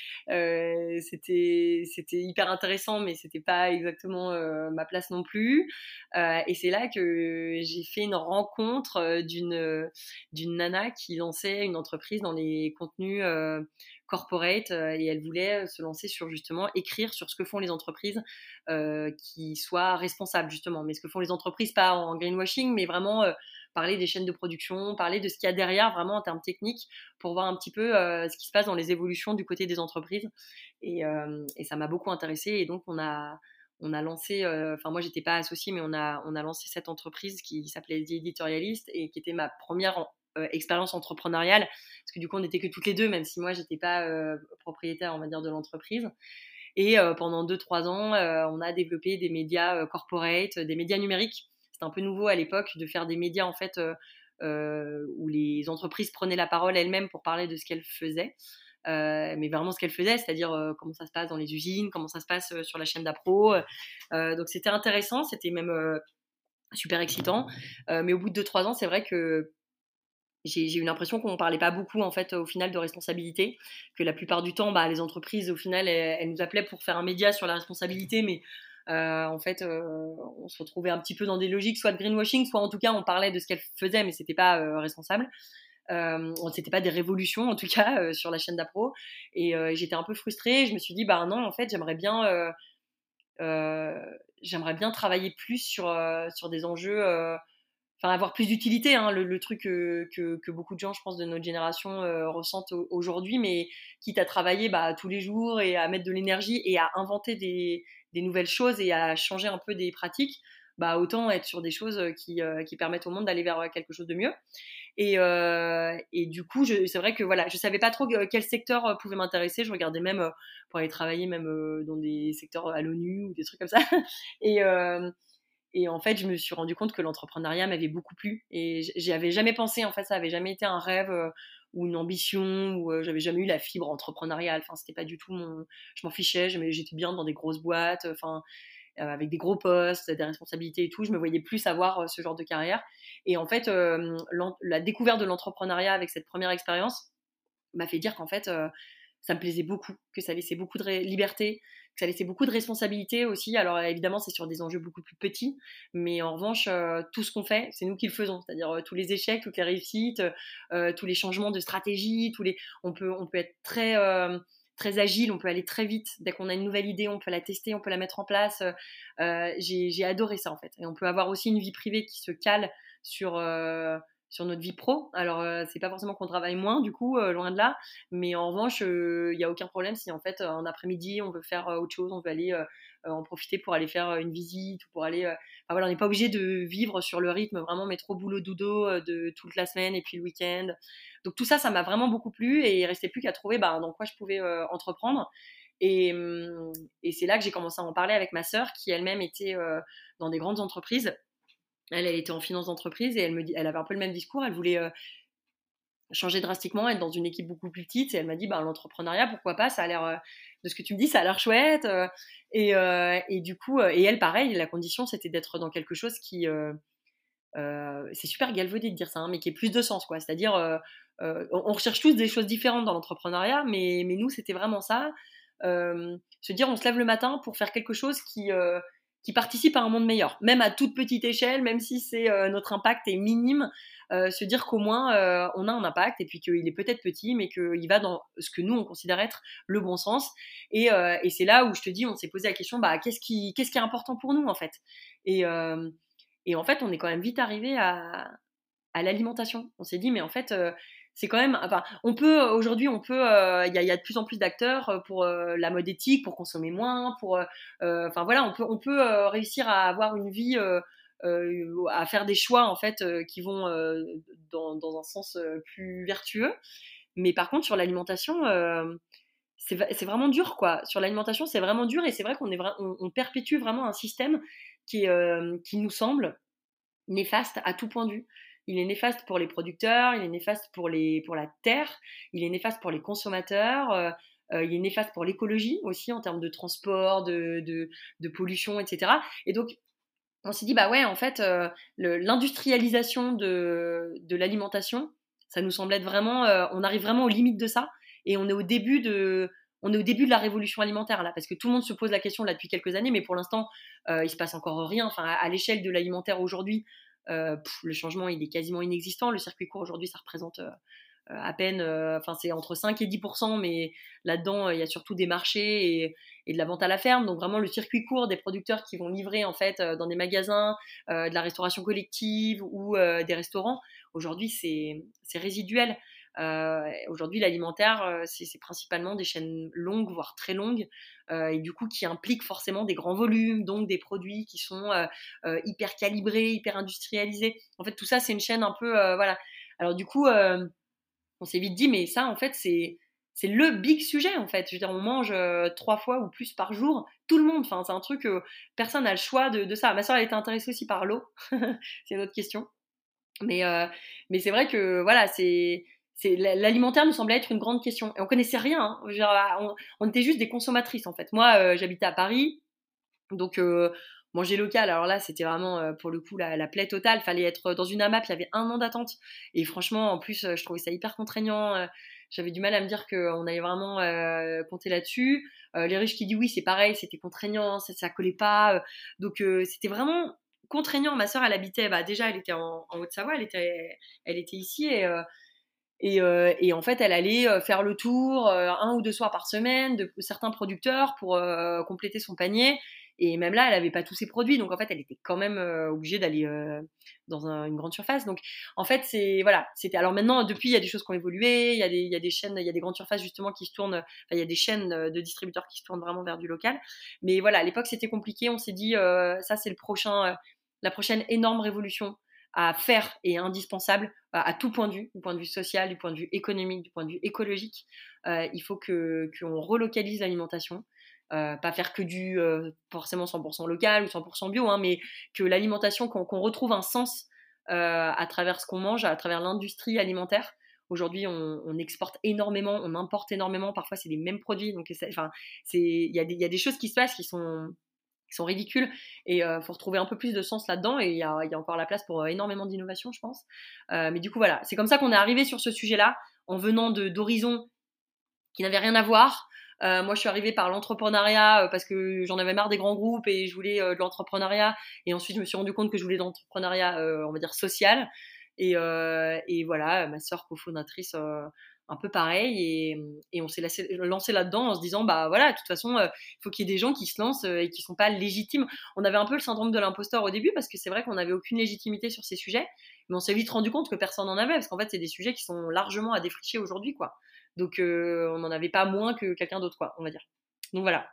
Speaker 2: euh, c'était c'était hyper intéressant, mais c'était pas exactement euh, ma place non plus. Euh, et c'est là que j'ai fait une rencontre euh, d'une d'une nana qui lançait une entreprise dans les contenus euh, corporate euh, et elle voulait se lancer sur justement écrire sur ce que font les entreprises euh, qui soient responsables justement, mais ce que font les entreprises pas en greenwashing, mais vraiment euh, parler des chaînes de production, parler de ce qu'il y a derrière vraiment en termes techniques pour voir un petit peu euh, ce qui se passe dans les évolutions du côté des entreprises. Et, euh, et ça m'a beaucoup intéressée. Et donc, on a, on a lancé, enfin, euh, moi, j'étais pas associée, mais on a, on a lancé cette entreprise qui s'appelait The Editorialist et qui était ma première euh, expérience entrepreneuriale. Parce que du coup, on n'était que toutes les deux, même si moi, j'étais pas euh, propriétaire, on va dire, de l'entreprise. Et euh, pendant deux trois ans, euh, on a développé des médias euh, corporate, des médias numériques. C'est c'était un peu nouveau à l'époque de faire des médias en fait euh, euh, où les entreprises prenaient la parole elles-mêmes pour parler de ce qu'elles faisaient. Euh, mais vraiment ce qu'elles faisaient, c'est-à-dire euh, comment ça se passe dans les usines, comment ça se passe euh, sur la chaîne d'appro. Euh, donc c'était intéressant, c'était même euh, super excitant. Euh, mais au bout de deux trois ans, c'est vrai que j'ai, j'ai eu l'impression qu'on ne parlait pas beaucoup en fait au final de responsabilité, que la plupart du temps, bah, les entreprises au final, elles, elles nous appelaient pour faire un média sur la responsabilité, mais euh, en fait, euh, on se retrouvait un petit peu dans des logiques, soit de greenwashing, soit en tout cas on parlait de ce qu'elles faisaient, mais c'était pas euh, responsable. Euh, c'était pas des révolutions en tout cas euh, sur la chaîne d'appro, et euh, j'étais un peu frustrée. Je me suis dit bah non, en fait, j'aimerais bien, euh, euh, j'aimerais bien travailler plus sur euh, sur des enjeux. Euh, Enfin, avoir plus d'utilité, hein, le, le truc que, que, que beaucoup de gens, je pense, de notre génération euh, ressentent au- aujourd'hui, mais quitte à travailler bah, tous les jours et à mettre de l'énergie et à inventer des, des nouvelles choses et à changer un peu des pratiques, bah, autant être sur des choses qui, euh, qui permettent au monde d'aller vers quelque chose de mieux. Et, euh, et du coup, je, c'est vrai que voilà, je savais pas trop quel secteur euh, pouvait m'intéresser. Je regardais même euh, pour aller travailler même euh, dans des secteurs à l'ONU ou des trucs comme ça. Et, euh, et en fait, je me suis rendu compte que l'entrepreneuriat m'avait beaucoup plu. Et j'y avais jamais pensé. En fait, ça avait jamais été un rêve euh, ou une ambition. Ou euh, j'avais jamais eu la fibre entrepreneuriale. Enfin, c'était pas du tout mon. Je m'en fichais. J'aimais- J'étais bien dans des grosses boîtes. Enfin, euh, avec des gros postes, des responsabilités et tout. Je me voyais plus avoir euh, ce genre de carrière. Et en fait, euh, l'en- la découverte de l'entrepreneuriat avec cette première expérience m'a fait dire qu'en fait, euh, ça me plaisait beaucoup, que ça laissait beaucoup de ré- liberté, que ça laissait beaucoup de responsabilité aussi. Alors évidemment, c'est sur des enjeux beaucoup plus petits, mais en revanche, euh, tout ce qu'on fait, c'est nous qui le faisons. C'est-à-dire euh, tous les échecs, toutes les réussites, euh, tous les changements de stratégie, tous les, on peut, on peut être très euh, très agile, on peut aller très vite. Dès qu'on a une nouvelle idée, on peut la tester, on peut la mettre en place. Euh, j'ai, j'ai adoré ça en fait. Et on peut avoir aussi une vie privée qui se cale sur euh, sur notre vie pro. Alors, euh, c'est pas forcément qu'on travaille moins, du coup, euh, loin de là. Mais en revanche, il euh, n'y a aucun problème si en fait, euh, un après-midi, on veut faire euh, autre chose, on veut aller euh, euh, en profiter pour aller faire euh, une visite ou pour aller. Euh... Enfin, voilà, on n'est pas obligé de vivre sur le rythme vraiment métro boulot dodo euh, de toute la semaine et puis le week-end. Donc tout ça, ça m'a vraiment beaucoup plu et il restait plus qu'à trouver bah, dans quoi je pouvais euh, entreprendre. Et, hum, et c'est là que j'ai commencé à en parler avec ma sœur qui elle-même était euh, dans des grandes entreprises. Elle, elle était en finance d'entreprise et elle me dit, elle avait un peu le même discours. Elle voulait euh, changer drastiquement, être dans une équipe beaucoup plus petite. Et elle m'a dit, bah, l'entrepreneuriat, pourquoi pas. Ça a l'air, euh, de ce que tu me dis, ça a l'air chouette. Euh, et, euh, et du coup, euh, et elle, pareil, la condition, c'était d'être dans quelque chose qui, euh, euh, c'est super galvaudé de dire ça, hein, mais qui ait plus de sens, quoi. C'est-à-dire, euh, euh, on recherche tous des choses différentes dans l'entrepreneuriat, mais, mais nous, c'était vraiment ça. Euh, se dire, on se lève le matin pour faire quelque chose qui, euh, qui participe à un monde meilleur, même à toute petite échelle, même si c'est euh, notre impact est minime. Euh, se dire qu'au moins euh, on a un impact et puis qu'il est peut-être petit, mais qu'il va dans ce que nous on considère être le bon sens. Et, euh, et c'est là où je te dis, on s'est posé la question, bah qu'est-ce qui, qu'est-ce qui est important pour nous en fait. Et euh, et en fait, on est quand même vite arrivé à, à l'alimentation. On s'est dit, mais en fait, euh, c'est quand même. Enfin, on peut aujourd'hui, on peut. Il euh, y, a, y a de plus en plus d'acteurs pour euh, la mode éthique, pour consommer moins, pour. Euh, enfin voilà, on peut, on peut euh, réussir à avoir une vie, euh, euh, à faire des choix en fait euh, qui vont euh, dans, dans un sens euh, plus vertueux. Mais par contre, sur l'alimentation. Euh, c'est, c'est vraiment dur quoi. Sur l'alimentation, c'est vraiment dur et c'est vrai qu'on est vra- on, on perpétue vraiment un système qui, est, euh, qui nous semble néfaste à tout point de vue. Il est néfaste pour les producteurs, il est néfaste pour, les, pour la terre, il est néfaste pour les consommateurs, euh, euh, il est néfaste pour l'écologie aussi en termes de transport, de, de, de pollution, et cetera. Et donc, on s'est dit, bah ouais, en fait, euh, le, l'industrialisation de, de l'alimentation, ça nous semble être vraiment, euh, on arrive vraiment aux limites de ça, et on est au début de, on est au début de la révolution alimentaire là, parce que tout le monde se pose la question là depuis quelques années, mais pour l'instant, euh, il se passe encore rien. Enfin, à, à l'échelle de l'alimentaire aujourd'hui, euh, pff, le changement il est quasiment inexistant. Le circuit court aujourd'hui, ça représente euh, à peine, euh, enfin c'est entre cinq et dix pour cent, mais là-dedans il y a surtout des marchés et, et de la vente à la ferme, donc vraiment le circuit court des producteurs qui vont livrer en fait euh, dans des magasins, euh, de la restauration collective ou euh, des restaurants. Aujourd'hui c'est, c'est résiduel. Euh, aujourd'hui l'alimentaire euh, c'est, c'est principalement des chaînes longues voire très longues euh, et du coup qui impliquent forcément des grands volumes, donc des produits qui sont euh, euh, hyper calibrés, hyper industrialisés. En fait tout ça c'est une chaîne un peu euh, voilà. Alors du coup euh, on s'est vite dit, mais ça, en fait, c'est, c'est le big sujet en fait. Je veux dire, on mange euh, trois fois ou plus par jour, tout le monde. Enfin, c'est un truc, euh, personne n'a le choix de, de ça. Ma soeur, elle était intéressée aussi par l'eau. C'est une autre question. Mais, euh, mais c'est vrai que voilà, c'est, c'est, l'alimentaire nous semblait être une grande question. Et on connaissait rien. Hein. Je veux dire, on, on était juste des consommatrices en fait. Moi, euh, j'habitais à Paris. Donc, euh, manger local, alors là, c'était vraiment, euh, pour le coup, la, la plaie totale. Fallait être dans une AMAP, il y avait un an d'attente. Et franchement, en plus, euh, je trouvais ça hyper contraignant. Euh, j'avais du mal à me dire qu'on allait vraiment euh, compter là-dessus. Euh, les riches qui disent oui, c'est pareil, c'était contraignant, ça, ça collait pas. Euh, donc, euh, c'était vraiment contraignant. Ma sœur, elle habitait, bah, déjà, elle était en, en Haute-Savoie, elle était, elle était ici. Et, euh, et, euh, et en fait, elle allait euh, faire le tour euh, un ou deux soirs par semaine de certains producteurs pour euh, compléter son panier. Et même là, elle avait pas tous ses produits, donc en fait, elle était quand même euh, obligée d'aller euh, dans un- une grande surface. Donc, en fait, c'est voilà, c'était. Alors maintenant, depuis, il y a des choses qui ont évolué. Il y a des, il y a des chaînes, il y a des grandes surfaces justement qui se tournent. Enfin, il y a des chaînes euh, de distributeurs qui se tournent vraiment vers du local. Mais voilà, à l'époque, c'était compliqué. On s'est dit, euh, ça, c'est le prochain, euh, la prochaine énorme révolution à faire et indispensable à, à tout point de vue, du point de vue social, du point de vue économique, du point de vue écologique. Euh, il faut que qu'on relocalise l'alimentation. Euh, pas faire que du euh, forcément cent pour cent local ou cent pour cent bio, hein, mais que l'alimentation, qu'on, qu'on retrouve un sens euh, à travers ce qu'on mange, à travers l'industrie alimentaire. Aujourd'hui, on, on exporte énormément, on importe énormément, parfois c'est les mêmes produits, donc enfin, c'est, il y a des, il y a des choses qui se passent qui sont qui sont ridicules et il euh, faut retrouver un peu plus de sens là-dedans et il y a, y a encore la place pour euh, énormément d'innovation, je pense. Euh, mais du coup, voilà, c'est comme ça qu'on est arrivé sur ce sujet-là en venant de, d'horizons qui n'avaient rien à voir. Euh, moi, je suis arrivée par l'entrepreneuriat euh, parce que j'en avais marre des grands groupes et je voulais euh, de l'entrepreneuriat. Et ensuite, je me suis rendu compte que je voulais de l'entrepreneuriat, euh, on va dire, social. Et, euh, et voilà, ma sœur cofondatrice, euh, un peu pareil. Et, et on s'est lancé, lancé là-dedans en se disant, bah voilà, de toute façon, il euh, faut qu'il y ait des gens qui se lancent euh, et qui sont pas légitimes. On avait un peu le syndrome de l'imposteur au début parce que c'est vrai qu'on n'avait aucune légitimité sur ces sujets. Mais on s'est vite rendu compte que personne n'en avait parce qu'en fait, c'est des sujets qui sont largement à défricher aujourd'hui, quoi. Donc, euh, on n'en avait pas moins que quelqu'un d'autre, quoi, on va dire. Donc voilà.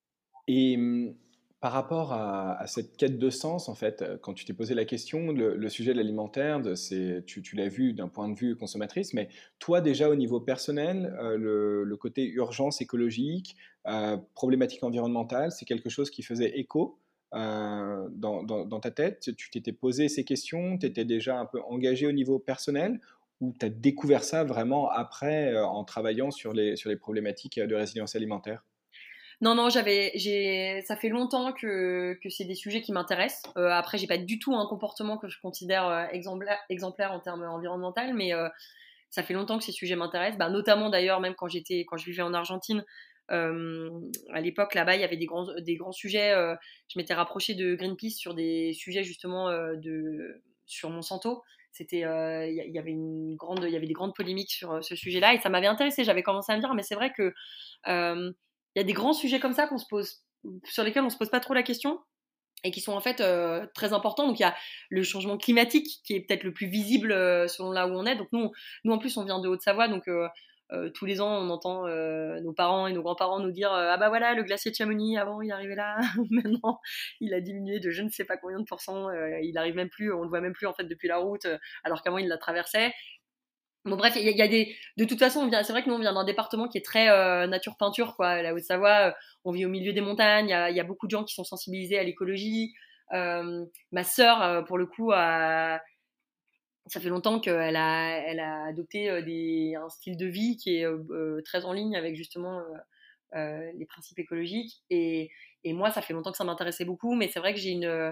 Speaker 3: Et hum, par rapport à, à cette quête de sens, en fait, euh, quand tu t'es posé la question, le, le sujet de l'alimentaire, de- c'est, tu, tu l'as vu d'un point de vue consommatrice, mais toi déjà au niveau personnel, euh, le, le côté urgence écologique, euh, problématique environnementale, c'est quelque chose qui faisait écho euh, dans, dans- dans ta tête. Tu t'étais posé ces questions, tu étais déjà un peu engagé au niveau personnel, ou tu as découvert ça vraiment après euh, en travaillant sur les, sur les problématiques de résilience alimentaire?
Speaker 2: Non, non, j'avais, j'ai, ça fait longtemps que, que c'est des sujets qui m'intéressent. Euh, après, j'ai pas du tout un comportement que je considère euh, exemplaire, exemplaire en termes environnementaux, mais euh, ça fait longtemps que ces sujets m'intéressent. Bah, notamment d'ailleurs, même quand j'étais, quand je vivais en Argentine, euh, à l'époque là-bas, il y avait des grands, des grands sujets. Euh, je m'étais rapprochée de Greenpeace sur des sujets justement euh, de, sur Monsanto. C'était, euh, il y, y avait une grande, il y avait des grandes polémiques sur euh, ce sujet-là et ça m'avait intéressée. J'avais commencé à me dire, mais c'est vrai que euh, il y a des grands sujets comme ça qu'on se pose, sur lesquels on se pose pas trop la question et qui sont en fait euh, très importants. Donc il y a le changement climatique qui est peut-être le plus visible euh, selon là où on est. Donc nous, nous en plus on vient de Haute-Savoie, donc euh, euh, tous les ans on entend euh, nos parents et nos grands-parents nous dire euh, ah bah voilà le glacier de Chamonix avant il arrivait là, maintenant il a diminué de je ne sais pas combien de pourcents, euh, il arrive même plus, on le voit même plus en fait depuis la route, euh, alors qu'avant il la traversait. Bon bref, il y, a- il y a des. De toute façon, on vient. C'est vrai que nous on vient d'un département qui est très euh, nature peinture, quoi. La Haute-Savoie, euh, on vit au milieu des montagnes. Il y a, il y a beaucoup de gens qui sont sensibilisés à l'écologie. Euh, ma sœur, euh, pour le coup, a, ça fait longtemps qu'elle a, elle a adopté euh, des, un style de vie qui est euh, euh, très en ligne avec justement euh, euh, les principes écologiques. Et, et moi, ça fait longtemps que ça m'intéressait beaucoup, mais c'est vrai que j'ai une,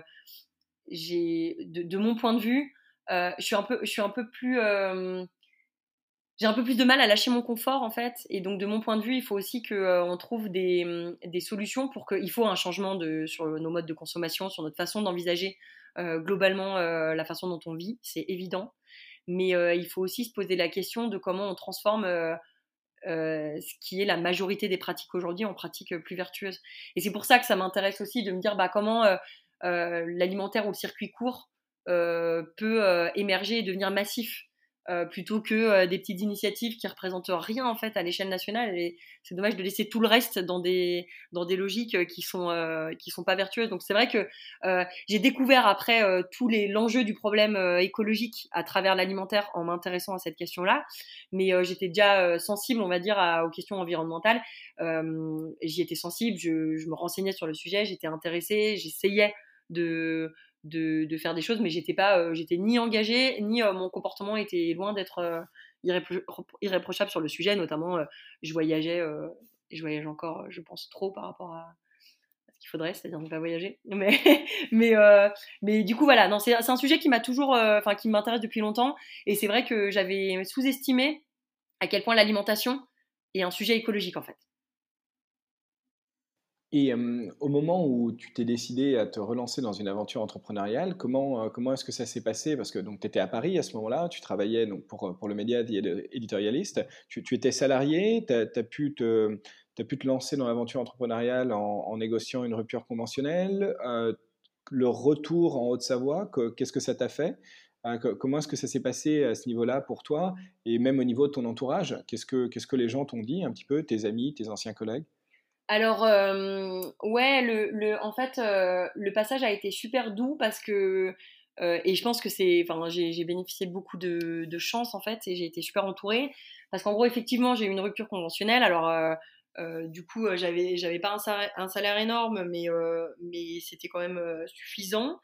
Speaker 2: j'ai, de, de mon point de vue, euh, je suis un peu, je suis un peu plus euh, j'ai un peu plus de mal à lâcher mon confort en fait, et donc de mon point de vue il faut aussi qu'on euh, trouve des, hum, des solutions pour qu'il faut un changement de, sur nos modes de consommation, sur notre façon d'envisager euh, globalement euh, la façon dont on vit, c'est évident, mais euh, il faut aussi se poser la question de comment on transforme euh, euh, ce qui est la majorité des pratiques aujourd'hui en pratiques plus vertueuses. Et c'est pour ça que ça m'intéresse aussi de me dire bah, comment euh, euh, l'alimentaire ou le circuit court euh, peut euh, émerger et devenir massif euh, plutôt que euh, des petites initiatives qui représentent rien en fait à l'échelle nationale. Et c'est dommage de laisser tout le reste dans des dans des logiques qui sont euh, qui sont pas vertueuses. Donc c'est vrai que euh, j'ai découvert après euh, tous les l'enjeu du problème euh, écologique à travers l'alimentaire en m'intéressant à cette question-là. Mais euh, j'étais déjà euh, sensible, on va dire, à, aux questions environnementales. Euh, j'y étais sensible, je, je me renseignais sur le sujet, j'étais intéressée, j'essayais de de, de faire des choses, mais j'étais pas, euh, j'étais ni engagée, ni euh, mon comportement était loin d'être euh, irrépro- irréprochable sur le sujet. Notamment, euh, je voyageais, euh, je voyage encore, je pense trop par rapport à, à ce qu'il faudrait, c'est-à-dire ne pas voyager. Mais, mais, euh, mais du coup, voilà, non, c'est, c'est un sujet qui m'a toujours, enfin, euh, qui m'intéresse depuis longtemps. Et c'est vrai que j'avais sous-estimé à quel point l'alimentation est un sujet écologique en fait.
Speaker 3: Et hem, au moment où tu t'es décidé à te relancer dans une aventure entrepreneuriale, comment, heu, comment est-ce que ça s'est passé? Parce que donc tu étais à Paris à ce moment-là, tu travaillais donc pour, heu, pour le média d'éd éditorialiste. Tu tu étais salarié, tu as pu te tu pu te lancer dans l'aventure entrepreneuriale en en négociant une rupture conventionnelle? Heu, le retour en Haute-Savoie, que qu'est-ce que ça t'a fait? Heu, co comment est-ce que ça s'est passé à ce niveau-là pour toi? Et même au niveau de ton entourage, qu'est-ce que qu'est-ce que les gens t'ont dit un petit peu, tes amis, tes anciens collègues?
Speaker 2: Alors, euh, ouais, le, le, en fait, euh, le passage a été super doux parce que, euh, et je pense que c'est, enfin, j'ai, j'ai bénéficié de beaucoup de, de chance en fait, et j'ai été super entourée. Parce qu'en gros, effectivement, j'ai eu une rupture conventionnelle. Alors, euh, euh, du coup, euh, j'avais, j'avais pas un salaire, un salaire énorme, mais, euh, mais c'était quand même euh, suffisant.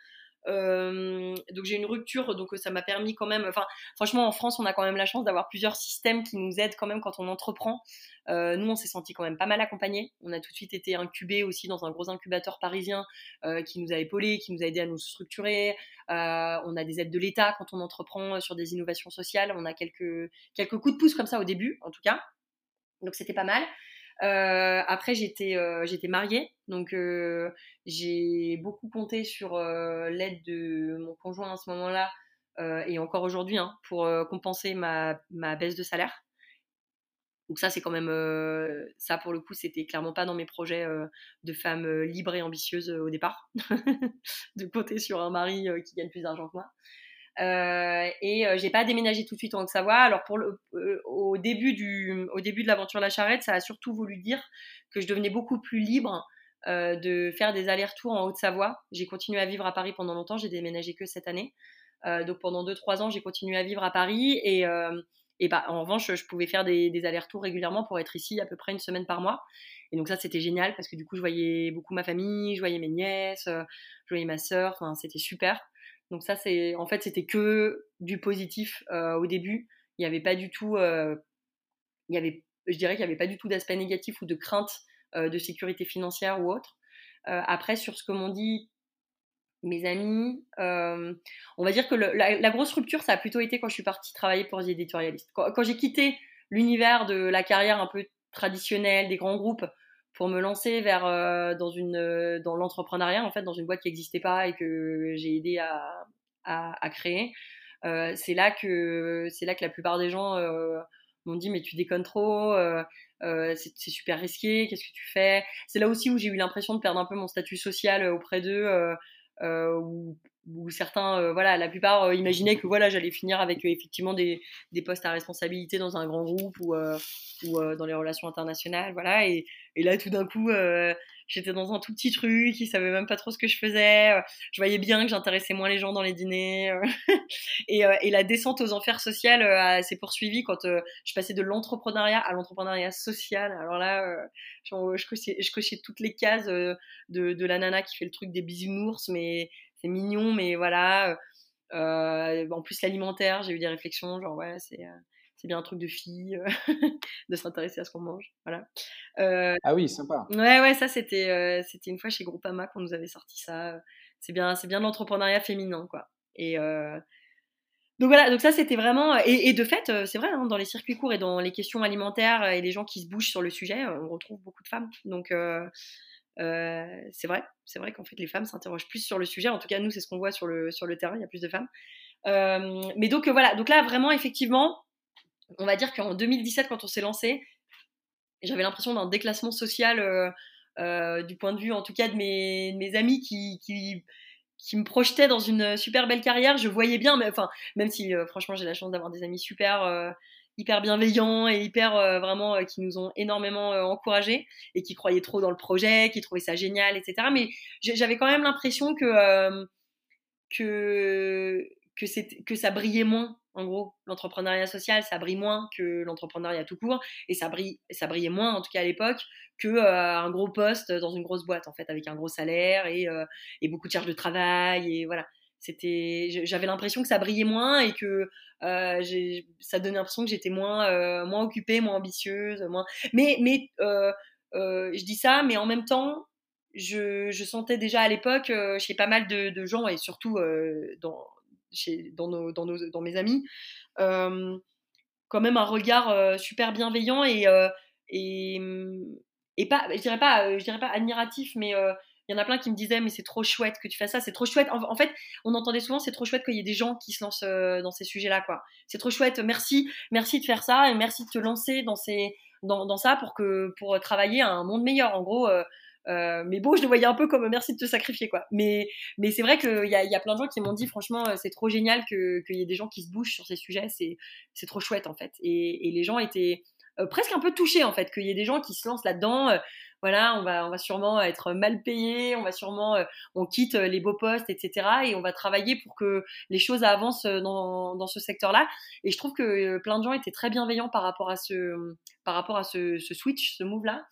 Speaker 2: Euh, donc j'ai eu une rupture, donc ça m'a permis quand même. Enfin, franchement, en France, on a quand même la chance d'avoir plusieurs systèmes qui nous aident quand même quand on entreprend. Euh, nous, on s'est senti quand même pas mal accompagnés. On a tout de suite été incubés aussi dans un gros incubateur parisien euh, qui nous a épaulés, qui nous a aidés à nous structurer. Euh, on a des aides de l'État quand on entreprend sur des innovations sociales. On a quelques quelques coups de pouce comme ça au début, en tout cas. Donc c'était pas mal. Euh, après, j'étais euh, j'étais mariée, donc euh, j'ai beaucoup compté sur euh, l'aide de mon conjoint à ce moment-là, euh, et encore aujourd'hui, hein, pour euh, compenser ma, ma baisse de salaire. Donc ça, c'est quand même euh, ça pour le coup, c'était clairement pas dans mes projets euh, de femme euh, libre et ambitieuse euh, au départ, de compter sur un mari euh, qui gagne plus d'argent que moi. Euh, et euh, j'ai pas déménagé tout de suite en Haute-Savoie. Alors pour le, euh, au début du, au début de l'aventure La Charrette, ça a surtout voulu dire que je devenais beaucoup plus libre euh, de faire des allers-retours en Haute-Savoie. J'ai continué à vivre à Paris pendant longtemps. J'ai déménagé que cette année. Euh, donc pendant deux trois ans, j'ai continué à vivre à Paris et euh, et bah, en revanche, je pouvais faire des, des allers-retours régulièrement pour être ici à peu près une semaine par mois. Et donc ça, c'était génial parce que du coup, je voyais beaucoup ma famille, je voyais mes nièces, euh, je voyais ma sœur. Enfin, c'était super. Donc ça, c'est en fait, c'était que du positif euh, au début. Il n'y avait pas du tout, euh, il y avait, je dirais qu'il n'y avait pas du tout d'aspect négatif ou de crainte euh, de sécurité financière ou autre. Euh, après, sur ce que m'ont dit mes amis, euh, on va dire que le, la, la grosse rupture, ça a plutôt été quand je suis partie travailler pour les éditorialistes. Quand, quand j'ai quitté l'univers de la carrière un peu traditionnelle des grands groupes pour me lancer vers euh, dans une euh, dans l'entrepreneuriat en fait, dans une boîte qui n'existait pas et que j'ai aidé à, à, à créer. Euh, c'est là que c'est là que la plupart des gens euh, m'ont dit mais tu déconnes trop, euh, euh, c'est, c'est super risqué, qu'est-ce que tu fais? C'est là aussi où j'ai eu l'impression de perdre un peu mon statut social auprès d'eux. Euh, euh, où, où certains, euh, voilà, la plupart euh, imaginaient que voilà, j'allais finir avec euh, effectivement des, des postes à responsabilité dans un grand groupe ou, euh, ou euh, dans les relations internationales, voilà. Et, et là, tout d'un coup, euh, j'étais dans un tout petit truc, ils savaient même pas trop ce que je faisais. Euh, je voyais bien que j'intéressais moins les gens dans les dîners. Euh, et, euh, et la descente aux enfers sociales euh, s'est poursuivie quand euh, je passais de l'entrepreneuriat à l'entrepreneuriat social. Alors là, euh, je, je, cochais, je cochais toutes les cases euh, de, de la nana qui fait le truc des bisounours, mais c'est mignon, mais voilà. Euh, en plus, l'alimentaire, j'ai eu des réflexions, genre, ouais, c'est, euh, c'est bien un truc de fille, euh, de s'intéresser à ce qu'on mange, voilà. Euh,
Speaker 3: Ah oui, sympa.
Speaker 2: ouais, ouais, ça, c'était, euh, c'était une fois chez Groupama qu'on nous avait sorti ça. C'est bien, c'est bien de l'entrepreneuriat féminin, quoi. Et euh, donc voilà, donc ça, c'était vraiment. Et, et de fait, euh, c'est vrai, hein, dans les circuits courts et dans les questions alimentaires et les gens qui se bougent sur le sujet, on retrouve beaucoup de femmes. Donc, euh, euh, c'est vrai, c'est vrai qu'en fait les femmes s'interrogent plus sur le sujet. En tout cas, nous, c'est ce qu'on voit sur le sur le terrain. Il y a plus de femmes. Euh, mais donc euh, voilà, donc là vraiment effectivement, on va dire qu'en deux mille dix-sept, quand on s'est lancé, j'avais l'impression d'un déclassement social euh, euh, du point de vue, en tout cas, de mes, de mes amis qui, qui qui me projetait dans une super belle carrière. Je voyais bien, mais enfin, même si euh, franchement j'ai la chance d'avoir des amis super, euh, hyper bienveillants et hyper euh, vraiment euh, qui nous ont énormément euh, encouragés et qui croyaient trop dans le projet, qui trouvaient ça génial, et cetera. Mais j'avais quand même l'impression que euh, que que, que ça brillait moins. En gros, l'entrepreneuriat social, ça brille moins que l'entrepreneuriat tout court, et ça brille, ça brillait moins, en tout cas à l'époque, que euh, un gros poste dans une grosse boîte, en fait, avec un gros salaire et, euh, et beaucoup de charges de travail, et voilà. C'était, j'avais l'impression que ça brillait moins et que euh, j'ai, ça donnait l'impression que j'étais moins, euh, moins occupée, moins ambitieuse, moins. Mais, mais euh, euh, je dis ça, mais en même temps, je, je sentais déjà à l'époque euh, chez pas mal de, de gens et surtout euh, dans chez, dans, nos, dans, nos, dans mes amis, euh, quand même un regard euh, super bienveillant et, euh, et, et pas, je dirais pas, euh, je dirais pas admiratif, mais euh, il y en a plein qui me disaient mais c'est trop chouette que tu fasses ça, c'est trop chouette. En, en fait, on entendait souvent c'est trop chouette qu'il y ait des gens qui se lancent euh, dans ces sujets-là, quoi. C'est trop chouette, merci, merci de faire ça et merci de te lancer dans ces, dans, dans ça pour que pour travailler à un monde meilleur. En gros. Euh, euh, mais bon, je le voyais un peu comme merci de te sacrifier, quoi. Mais, mais c'est vrai qu'il y a, y a plein de gens qui m'ont dit, franchement, c'est trop génial que, qu'il y ait des gens qui se bougent sur ces sujets. C'est, c'est trop chouette, en fait. Et, et les gens étaient euh, presque un peu touchés, en fait, qu'il y ait des gens qui se lancent là-dedans. Euh, voilà, on va, on va sûrement être mal payé, on va sûrement, euh, on quitte les beaux postes, et cetera. Et on va travailler pour que les choses avancent dans, dans ce secteur-là. Et je trouve que euh, plein de gens étaient très bienveillants par rapport à ce, par rapport à ce, ce switch, ce move-là.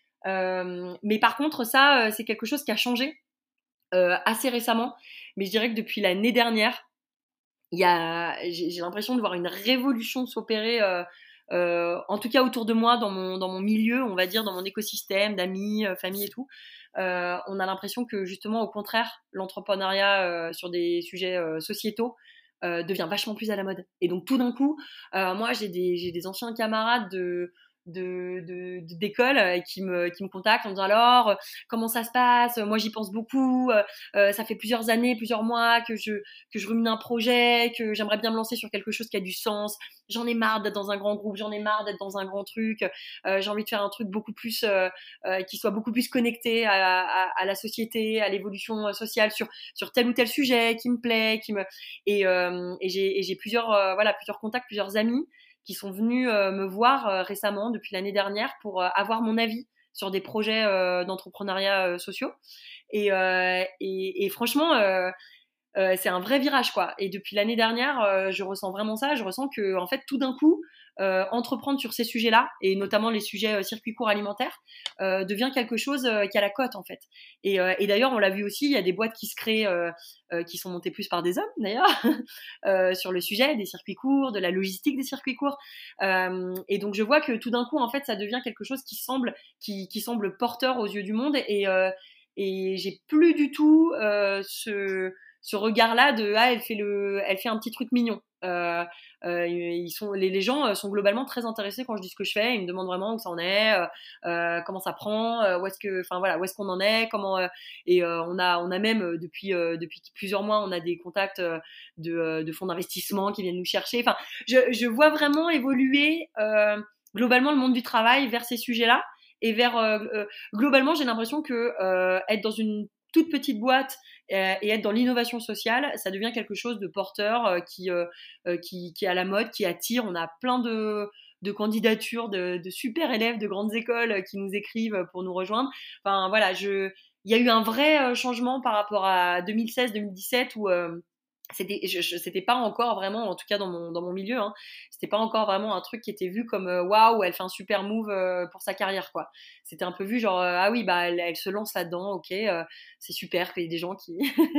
Speaker 2: Euh, mais par contre, ça, euh, c'est quelque chose qui a changé euh, assez récemment. Mais je dirais que depuis l'année dernière, il y a, j'ai, j'ai l'impression de voir une révolution s'opérer, euh, euh, en tout cas autour de moi, dans mon, dans mon milieu, on va dire, dans mon écosystème d'amis, euh, famille et tout. Euh, on a l'impression que justement, au contraire, l'entrepreneuriat euh, sur des sujets euh, sociétaux euh, devient vachement plus à la mode. Et donc tout d'un coup, euh, moi, j'ai des, j'ai des anciens camarades de de, de, de d'école euh, qui me qui me contactent en disant alors euh, comment ça se passe, moi j'y pense beaucoup, euh, euh, ça fait plusieurs années, plusieurs mois que je que je rumine un projet, que j'aimerais bien me lancer sur quelque chose qui a du sens, j'en ai marre d'être dans un grand groupe, j'en ai marre d'être dans un grand truc, euh, j'ai envie de faire un truc beaucoup plus euh, euh, qui soit beaucoup plus connecté à, à, à la société, à l'évolution sociale sur sur tel ou tel sujet qui me plaît, qui me et, euh, et j'ai et j'ai plusieurs euh, voilà plusieurs contacts, plusieurs amis qui sont venus euh, me voir euh, récemment, depuis l'année dernière, pour euh, avoir mon avis sur des projets euh, d'entrepreneuriat euh, sociaux. Et, euh, et, et franchement, euh, euh, c'est un vrai virage, quoi. Et depuis l'année dernière, euh, je ressens vraiment ça. Je ressens que, en fait, tout d'un coup, euh, entreprendre sur ces sujets-là, et notamment les sujets euh, circuits courts alimentaires, euh, devient quelque chose euh, qui a la cote, en fait. Et, euh, et d'ailleurs, on l'a vu aussi, il y a des boîtes qui se créent, euh, euh, qui sont montées plus par des hommes, d'ailleurs, euh, sur le sujet des circuits courts, de la logistique des circuits courts. Euh, et donc, je vois que tout d'un coup, en fait, ça devient quelque chose qui semble, qui, qui semble porteur aux yeux du monde. Et, euh, et j'ai plus du tout euh, ce ce regard-là de ah elle fait le elle fait un petit truc mignon. Euh, euh, ils sont les, les gens sont globalement très intéressés quand je dis ce que je fais. Ils me demandent vraiment où ça en est, euh, euh, comment ça prend, euh, où est-ce que enfin voilà où est-ce qu'on en est, comment euh, et euh, on a on a même euh, depuis euh, depuis plusieurs mois on a des contacts euh, de, euh, de fonds d'investissement qui viennent nous chercher. Enfin je je vois vraiment évoluer euh, globalement le monde du travail vers ces sujets-là et vers euh, euh, globalement j'ai l'impression que euh, être dans une toute petite boîte euh, et être dans l'innovation sociale, ça devient quelque chose de porteur euh, qui, euh, qui, qui est à la mode, qui attire. On a plein de, de candidatures de, de super élèves de grandes écoles qui nous écrivent pour nous rejoindre. Enfin voilà, je, il y a eu un vrai changement par rapport à deux mille seize deux mille dix-sept où euh, c'était je, je, c'était pas encore vraiment, en tout cas dans mon dans mon milieu, hein, c'était pas encore vraiment un truc qui était vu comme waouh, wow, elle fait un super move euh, pour sa carrière, quoi. C'était un peu vu genre euh, ah oui bah elle, elle se lance là-dedans, ok, euh, c'est super qu'il y ait des gens qui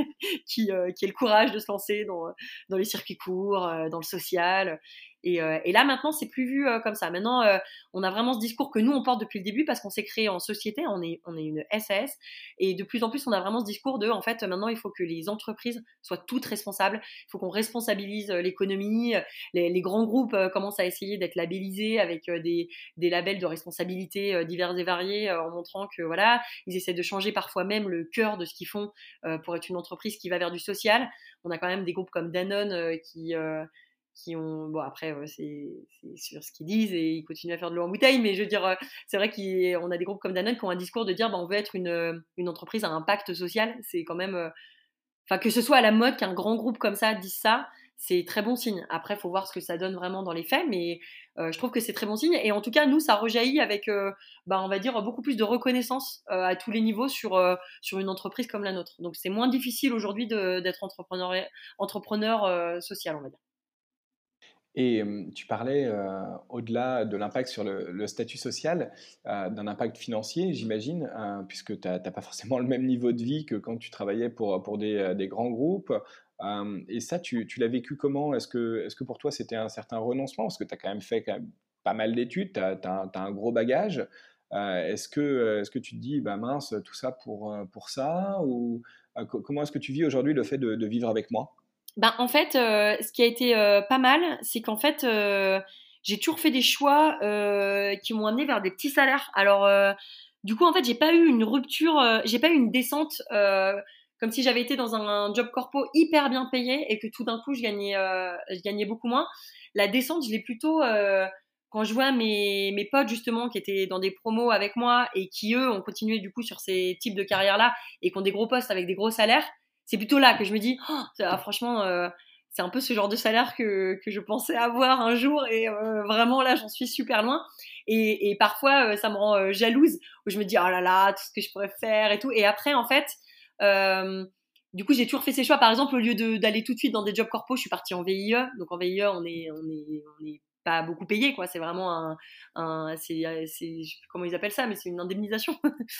Speaker 2: qui euh, qui aient le courage de se lancer dans dans les circuits courts, euh, dans le social. Et, euh, et là maintenant c'est plus vu euh, comme ça. Maintenant euh, on a vraiment ce discours que nous on porte depuis le début parce qu'on s'est créé en société, on est on est une S A S et de plus en plus on a vraiment ce discours de en fait maintenant il faut que les entreprises soient toutes responsables, il faut qu'on responsabilise l'économie, les, les grands groupes euh, commencent à essayer d'être labellisés avec euh, des des labels de responsabilité euh, divers et variés euh, en montrant que voilà ils essaient de changer parfois même le cœur de ce qu'ils font euh, pour être une entreprise qui va vers du social. On a quand même des groupes comme Danone euh, qui euh, qui ont bon après euh, c'est c'est sur ce qu'ils disent et ils continuent à faire de l'eau en bouteille, mais je veux dire euh, c'est vrai qu'on a des groupes comme Danone qui ont un discours de dire bah on veut être une une entreprise à impact social. C'est quand même euh, enfin que ce soit à la mode qu'un grand groupe comme ça dise ça, c'est très bon signe. Après, il faut voir ce que ça donne vraiment dans les faits, mais euh, je trouve que c'est très bon signe. Et en tout cas, nous, ça rejaillit avec, euh, bah, on va dire, beaucoup plus de reconnaissance euh, à tous les niveaux sur, euh, sur une entreprise comme la nôtre. Donc, c'est moins difficile aujourd'hui de, d'être entrepreneur, entrepreneur euh, social, on va dire.
Speaker 3: Et euh, tu parlais, euh, au-delà de l'impact sur le, le statut social, euh, d'un impact financier, j'imagine, euh, puisque tu n'as pas forcément le même niveau de vie que quand tu travaillais pour, pour des, euh, des grands groupes. Euh, et ça, tu, tu l'as vécu comment? Est-ce que, est-ce que pour toi, c'était un certain renoncement? Parce que tu as quand même fait quand même pas mal d'études, tu as, un, t'as un gros bagage. Euh, est-ce que, est-ce que tu te dis, bah mince, tout ça pour, euh, pour ça? Ou euh, co- comment est-ce que tu vis aujourd'hui le fait de, de vivre avec moi?
Speaker 2: Ben, en fait, euh, ce qui a été euh, pas mal, c'est qu'en fait, euh, j'ai toujours fait des choix euh, qui m'ont amené vers des petits salaires. Alors, euh, du coup, en fait, j'ai pas eu une rupture, euh, j'ai pas eu une descente euh, comme si j'avais été dans un job corpo hyper bien payé et que tout d'un coup, je gagnais, euh, je gagnais beaucoup moins. La descente, je l'ai plutôt euh, quand je vois mes, mes potes justement qui étaient dans des promos avec moi et qui eux ont continué du coup sur ces types de carrières-là et qui ont des gros postes avec des gros salaires. C'est plutôt là que je me dis, oh, ça, franchement, euh, c'est un peu ce genre de salaire que, que je pensais avoir un jour et euh, vraiment là, j'en suis super loin. Et, et parfois, euh, ça me rend euh, jalouse où je me dis, oh là là, tout ce que je pourrais faire et tout. Et après, en fait, euh, du coup, j'ai toujours fait ces choix. Par exemple, au lieu de, d'aller tout de suite dans des jobs corpo, je suis partie en V I E. Donc en V I E, on est, on est, on est pas beaucoup payé, quoi. C'est vraiment un, un c'est, c'est, je sais plus comment ils appellent ça, mais c'est une indemnisation.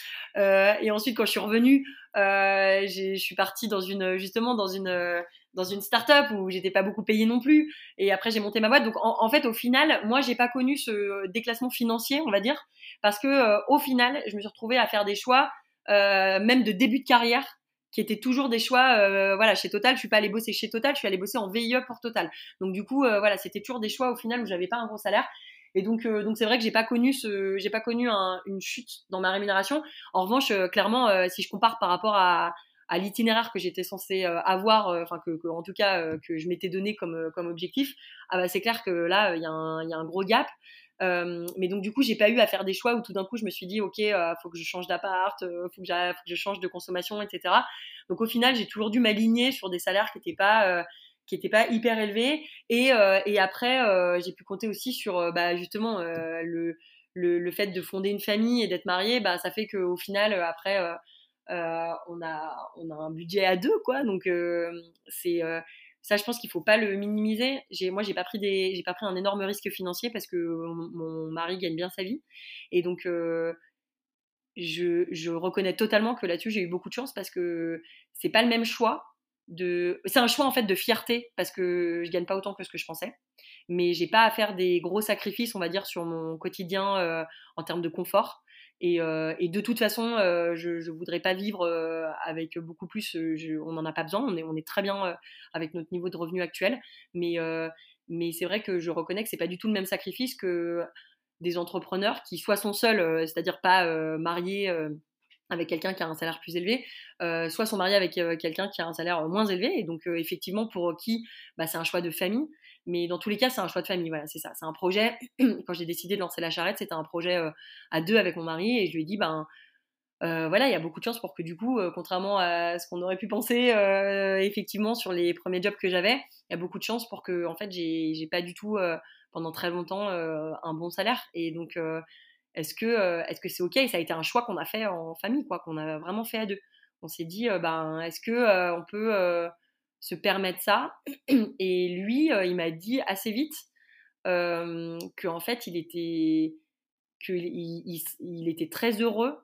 Speaker 2: Euh, et ensuite, quand je suis revenue, euh, j'ai, je suis partie dans une, justement dans une, euh, dans une start-up où j'étais pas beaucoup payée non plus. Et après, j'ai monté ma boîte. Donc, en, en fait, au final, moi, j'ai pas connu ce déclassement financier, on va dire, parce que euh, au final, je me suis retrouvée à faire des choix, euh, même de début de carrière, qui étaient toujours des choix. Euh, voilà, chez Total, je suis pas allée bosser chez Total, je suis allée bosser en V I E pour Total. Donc, du coup, euh, voilà, c'était toujours des choix au final où j'avais pas un gros salaire. Et donc, euh, donc c'est vrai que j'ai pas connu ce, j'ai pas connu un, une chute dans ma rémunération. En revanche, euh, clairement, euh, si je compare par rapport à, à l'itinéraire que j'étais censée euh, avoir, euh, enfin que, que, en tout cas euh, que je m'étais donné comme euh, comme objectif, ah bah c'est clair que là il y a un il y a un gros gap. Euh, mais donc du coup j'ai pas eu à faire des choix où tout d'un coup je me suis dit ok euh, faut que je change d'appart, euh, faut que j'a- faut que je change de consommation, et cetera. Donc au final j'ai toujours dû m'aligner sur des salaires qui étaient pas euh, qui étaient pas hyper élevés et euh, et après euh, j'ai pu compter aussi sur euh, bah justement euh, le le, le fait de fonder une famille et d'être marié, bah, ça fait qu'au final, euh, après, euh, euh, on, a, on a un budget à deux, quoi. Donc, euh, c'est, euh, ça, je pense qu'il faut pas le minimiser. J'ai, moi, j'ai pas pris des, j'ai pas pris un énorme risque financier parce que mon, mon mari gagne bien sa vie. Et donc, euh, je, je reconnais totalement que là-dessus, j'ai eu beaucoup de chance parce que c'est pas le même choix. De... C'est un choix en fait de fierté parce que je gagne pas autant que ce que je pensais, mais j'ai pas à faire des gros sacrifices, on va dire, sur mon quotidien euh, en termes de confort. Et, euh, et de toute façon, euh, je, je voudrais pas vivre euh, avec beaucoup plus. euh, je- on n'en a pas besoin. On est, on est très bien euh, avec notre niveau de revenu actuel, mais euh, mais c'est vrai que je reconnais que c'est pas du tout le même sacrifice que des entrepreneurs qui soit sont seuls, euh, c'est-à-dire pas euh, mariés euh, avec quelqu'un qui a un salaire plus élevé, euh, soit sont mariés avec euh, quelqu'un qui a un salaire moins élevé. Et donc, euh, effectivement, pour qui bah, c'est un choix de famille. Mais dans tous les cas, c'est un choix de famille. Voilà, c'est ça. C'est un projet. Quand j'ai décidé de lancer la charrette, c'était un projet euh, à deux avec mon mari. Et je lui ai dit, ben, euh, voilà, il y a beaucoup de chances pour que du coup, euh, contrairement à ce qu'on aurait pu penser, euh, effectivement, sur les premiers jobs que j'avais, il y a beaucoup de chances pour que, en fait, j'ai, j'ai pas du tout, euh, pendant très longtemps, euh, un bon salaire. Et donc, euh, est-ce que, euh, est-ce que c'est ok? Et ça a été un choix qu'on a fait en famille, quoi, qu'on a vraiment fait à deux. On s'est dit, euh, ben, est-ce que euh, on peut euh, se permettre ça? Et lui, euh, il m'a dit assez vite euh, qu'en fait, il était, qu'il il, il était très heureux